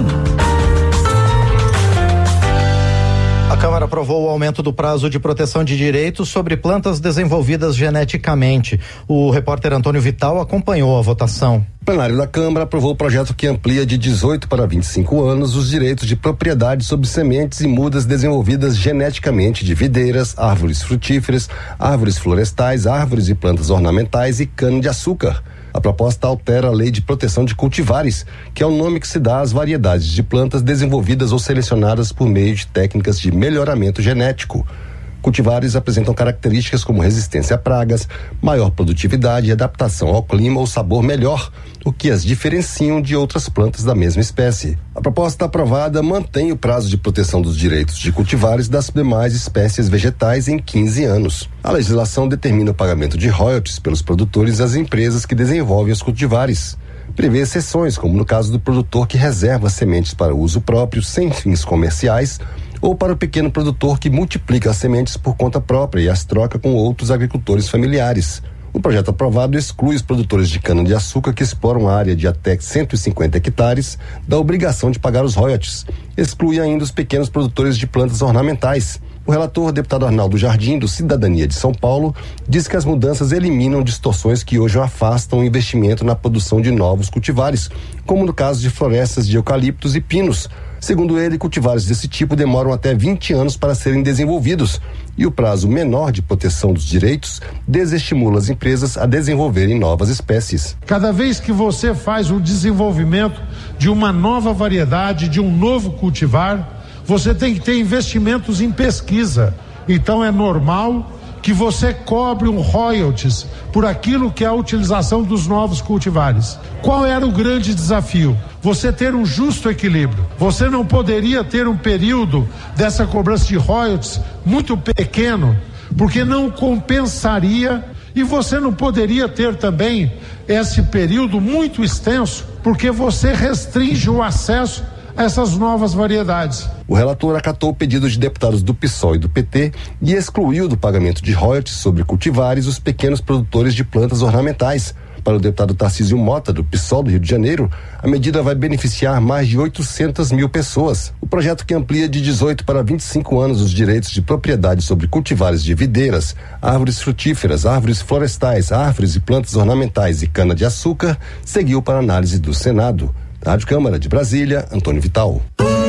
A Câmara aprovou o aumento do prazo de proteção de direitos sobre plantas desenvolvidas geneticamente. O repórter Antônio Vital acompanhou a votação. O plenário da Câmara aprovou o projeto que amplia de 18 para 25 anos os direitos de propriedade sobre sementes e mudas desenvolvidas geneticamente de videiras, árvores frutíferas, árvores florestais, árvores e plantas ornamentais e cana-de-açúcar. A proposta altera a Lei de Proteção de Cultivares, que é o nome que se dá às variedades de plantas desenvolvidas ou selecionadas por meio de técnicas de melhoramento genético. Cultivares apresentam características como resistência a pragas, maior produtividade e adaptação ao clima ou sabor melhor, o que as diferenciam de outras plantas da mesma espécie. A proposta aprovada mantém o prazo de proteção dos direitos de cultivares das demais espécies vegetais em 15 anos. A legislação determina o pagamento de royalties pelos produtores às empresas que desenvolvem os cultivares. Prevê exceções, como no caso do produtor que reserva sementes para uso próprio sem fins comerciais, ou para o pequeno produtor que multiplica as sementes por conta própria e as troca com outros agricultores familiares. O projeto aprovado exclui os produtores de cana-de-açúcar que exploram área de até 150 hectares da obrigação de pagar os royalties. Exclui ainda os pequenos produtores de plantas ornamentais. O relator, deputado Arnaldo Jardim, do Cidadania de São Paulo, diz que as mudanças eliminam distorções que hoje afastam o investimento na produção de novos cultivares, como no caso de florestas de eucaliptos e pinos. Segundo ele, cultivares desse tipo demoram até 20 anos para serem desenvolvidos, e o prazo menor de proteção dos direitos desestimula as empresas a desenvolverem novas espécies. Cada vez que você faz o desenvolvimento de uma nova variedade, de um novo cultivar, você tem que ter investimentos em pesquisa. Então é normal que você cobre um royalties por aquilo que é a utilização dos novos cultivares. Qual era o grande desafio? Você ter um justo equilíbrio. Você não poderia ter um período dessa cobrança de royalties muito pequeno, porque não compensaria, e você não poderia ter também esse período muito extenso, porque você restringe o acesso a essas novas variedades. O relator acatou o pedido de deputados do PSOL e do PT e excluiu do pagamento de royalties sobre cultivares os pequenos produtores de plantas ornamentais. Para o deputado Tarcísio Mota, do PSOL do Rio de Janeiro, a medida vai beneficiar mais de 800 mil pessoas. O projeto, que amplia de 18 para 25 anos os direitos de propriedade sobre cultivares de videiras, árvores frutíferas, árvores florestais, árvores e plantas ornamentais e cana-de-açúcar, seguiu para análise do Senado. Da Rádio Câmara de Brasília, Antônio Vital.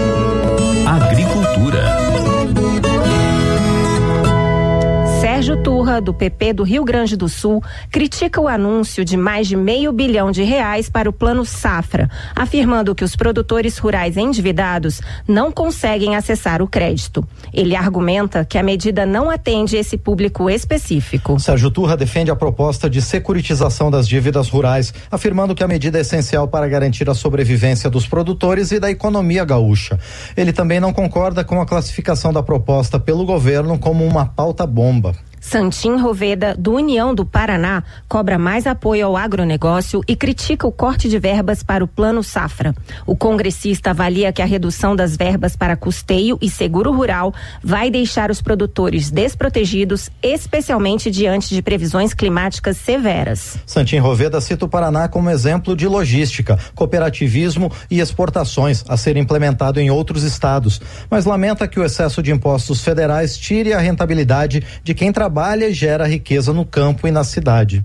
Agricultura. Sérgio Turra, do PP do Rio Grande do Sul, critica o anúncio de mais de R$500 bilhão para o Plano Safra, afirmando que os produtores rurais endividados não conseguem acessar o crédito. Ele argumenta que a medida não atende esse público específico. Sérgio Turra defende a proposta de securitização das dívidas rurais, afirmando que a medida é essencial para garantir a sobrevivência dos produtores e da economia gaúcha. Ele também não concorda com a classificação da proposta pelo governo como uma pauta-bomba. Santim Roveda, do União do Paraná, cobra mais apoio ao agronegócio e critica o corte de verbas para o Plano Safra. O congressista avalia que a redução das verbas para custeio e seguro rural vai deixar os produtores desprotegidos, especialmente diante de previsões climáticas severas. Santim Roveda cita o Paraná como exemplo de logística, cooperativismo e exportações a ser implementado em outros estados, mas lamenta que o excesso de impostos federais tire a rentabilidade de quem trabalha e gera riqueza no campo e na cidade.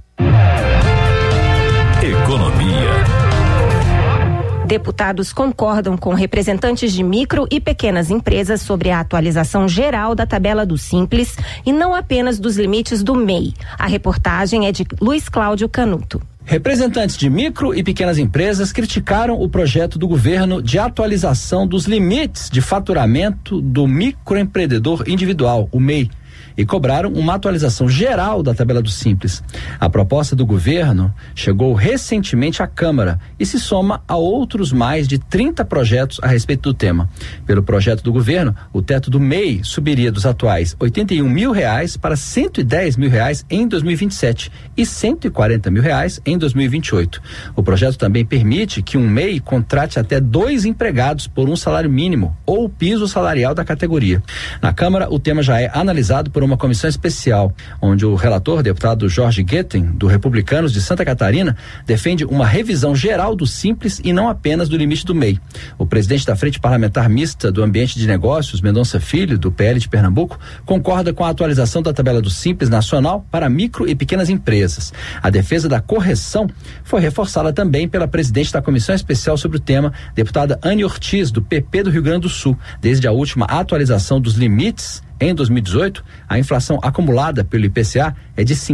Economia. Deputados concordam com representantes de micro e pequenas empresas sobre a atualização geral da tabela do Simples e não apenas dos limites do MEI. A reportagem é de Luiz Cláudio Canuto. Representantes de micro e pequenas empresas criticaram o projeto do governo de atualização dos limites de faturamento do microempreendedor individual, o MEI. e cobraram uma atualização geral da tabela do Simples. A proposta do governo chegou recentemente à Câmara e se soma a outros mais de 30 projetos a respeito do tema. Pelo projeto do governo, o teto do MEI subiria dos atuais R$81 mil para R$110 mil em 2027 e R$140 mil em 2028. O projeto também permite que um MEI contrate até 2 empregados por um salário mínimo ou o piso salarial da categoria. Na Câmara, o tema já é analisado por uma comissão especial, onde o relator, deputado Jorge Guetem, do Republicanos de Santa Catarina, defende uma revisão geral do Simples e não apenas do limite do MEI. O presidente da Frente Parlamentar Mista do Ambiente de Negócios, Mendonça Filho, do PL de Pernambuco, concorda com a atualização da tabela do Simples nacional para micro e pequenas empresas. A defesa da correção foi reforçada também pela presidente da Comissão Especial sobre o tema, deputada Anne Ortiz, do PP do Rio Grande do Sul. Desde a última atualização dos limites, em 2018, a inflação acumulada pelo IPCA é de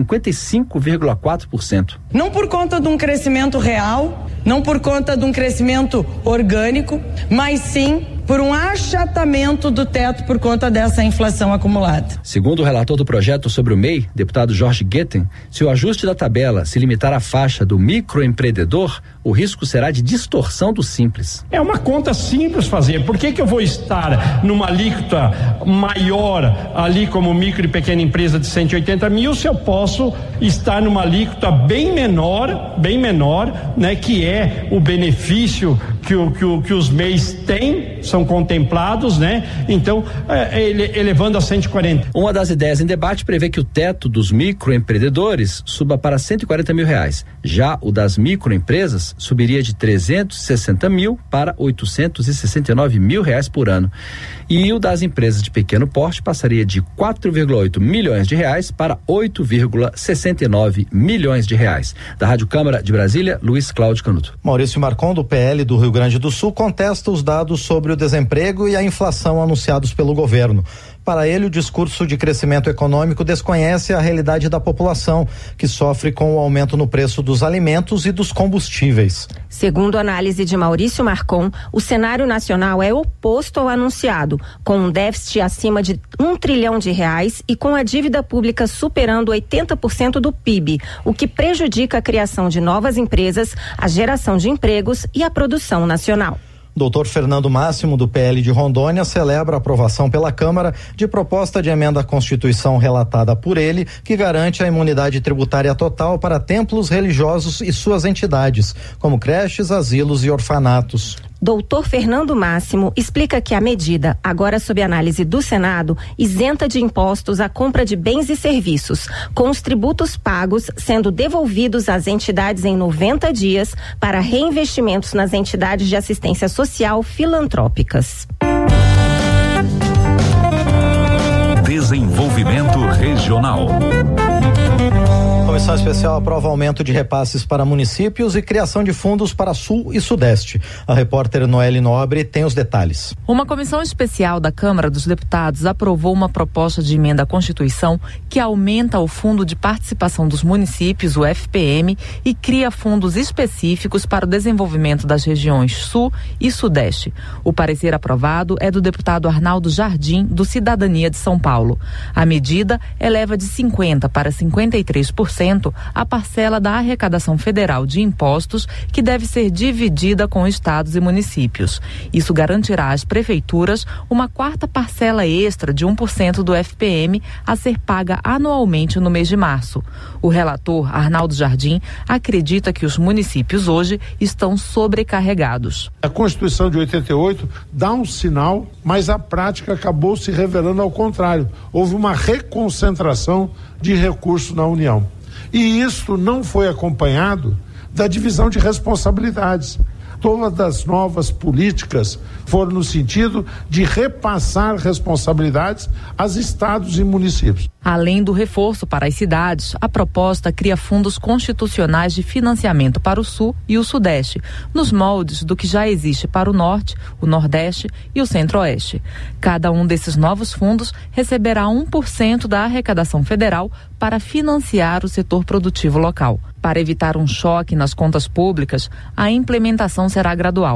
55,4%. Não por conta de um crescimento real, não por conta de um crescimento orgânico, mas sim por um achatamento do teto por conta dessa inflação acumulada. Segundo o relator do projeto sobre o MEI, deputado Jorge Guetem, se o ajuste da tabela se limitar à faixa do microempreendedor, o risco será de distorção do Simples. É uma conta simples fazer. Por que eu vou estar numa alíquota maior ali como micro e pequena empresa de 180 mil se eu posso estar numa alíquota bem menor, né, que é o benefício que os MEIs têm, são contemplados, né? Então, elevando a 140. Uma das ideias em debate prevê que o teto dos microempreendedores suba para R$140 mil. Já o das microempresas subiria de 360 mil para 869 mil reais por ano. E o das empresas de pequeno porte passaria de 4,8 milhões de reais para 8,69 milhões de reais. Da Rádio Câmara de Brasília, Luiz Cláudio Canuto. Maurício Marcon, do PL do Rio Grande do Sul, contesta os dados sobre o desemprego e a inflação anunciados pelo governo. Para ele, o discurso de crescimento econômico desconhece a realidade da população, que sofre com o aumento no preço dos alimentos e dos combustíveis. Segundo a análise de Maurício Marcon, o cenário nacional é oposto ao anunciado, com um déficit acima de R$1 trilhão e com a dívida pública superando 80% do PIB, o que prejudica a criação de novas empresas, a geração de empregos e a produção nacional. Doutor Fernando Máximo, do PL de Rondônia, celebra a aprovação pela Câmara de proposta de emenda à Constituição relatada por ele, que garante a imunidade tributária total para templos religiosos e suas entidades, como creches, asilos e orfanatos. Doutor Fernando Máximo explica que a medida, agora sob análise do Senado, isenta de impostos a compra de bens e serviços, com os tributos pagos sendo devolvidos às entidades em 90 dias para reinvestimentos nas entidades de assistência social filantrópicas. Desenvolvimento Regional. A Comissão Especial aprova aumento de repasses para municípios e criação de fundos para Sul e Sudeste. A repórter Noeli Nobre tem os detalhes. Uma comissão especial da Câmara dos Deputados aprovou uma proposta de emenda à Constituição que aumenta o Fundo de Participação dos Municípios, o FPM, e cria fundos específicos para o desenvolvimento das regiões Sul e Sudeste. O parecer aprovado é do deputado Arnaldo Jardim, do Cidadania de São Paulo. A medida eleva de 50% para 53% a parcela da arrecadação federal de impostos, que deve ser dividida com estados e municípios. Isso garantirá às prefeituras uma quarta parcela extra de 1% do FPM a ser paga anualmente no mês de março. O relator, Arnaldo Jardim, acredita que os municípios hoje estão sobrecarregados. A Constituição de 88 dá um sinal, mas a prática acabou se revelando ao contrário. Houve uma reconcentração de recursos na União. E isso não foi acompanhado da divisão de responsabilidades. Todas as novas políticas foram no sentido de repassar responsabilidades aos estados e municípios. Além do reforço para as cidades, a proposta cria fundos constitucionais de financiamento para o Sul e o Sudeste, nos moldes do que já existe para o Norte, o Nordeste e o Centro-Oeste. Cada um desses novos fundos receberá 1% da arrecadação federal para financiar o setor produtivo local. Para evitar um choque nas contas públicas, a implementação será gradual.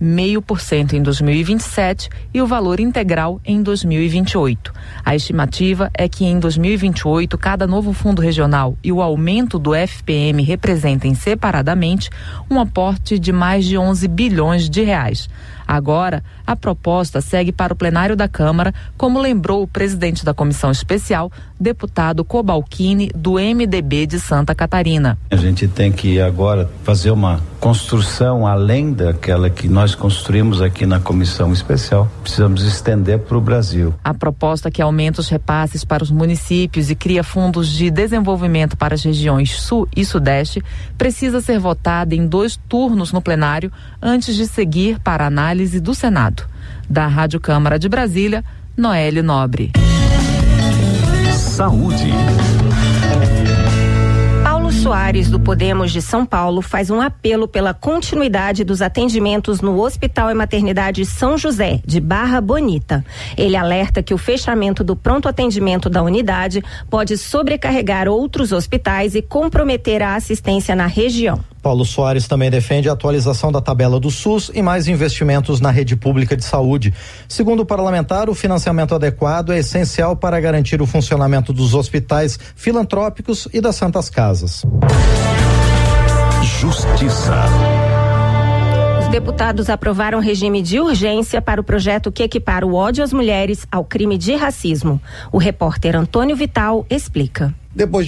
0,5% em 2027 e o valor integral em 2028. A estimativa é que em 2028 cada novo fundo regional e o aumento do FPM representem separadamente um aporte de mais de 11 bilhões de reais. Agora, a proposta segue para o plenário da Câmara, como lembrou o presidente da comissão especial, deputado Cobalcini, do MDB de Santa Catarina. A gente tem que agora fazer uma construção além daquela que nós construímos aqui na comissão especial. Precisamos estender para o Brasil. A proposta que aumenta os repasses para os municípios e cria fundos de desenvolvimento para as regiões Sul e Sudeste precisa ser votada em 2 turnos no plenário antes de seguir para análise do Senado. Da Rádio Câmara de Brasília, Noélio Nobre. Saúde. Paulo Soares, do Podemos de São Paulo, faz um apelo pela continuidade dos atendimentos no Hospital e Maternidade São José, de Barra Bonita. Ele alerta que o fechamento do pronto atendimento da unidade pode sobrecarregar outros hospitais e comprometer a assistência na região. Paulo Soares também defende a atualização da tabela do SUS e mais investimentos na rede pública de saúde. Segundo o parlamentar, o financiamento adequado é essencial para garantir o funcionamento dos hospitais filantrópicos e das santas casas. Justiça. Os deputados aprovaram regime de urgência para o projeto que equipara o ódio às mulheres ao crime de racismo. O repórter Antônio Vital explica. Depois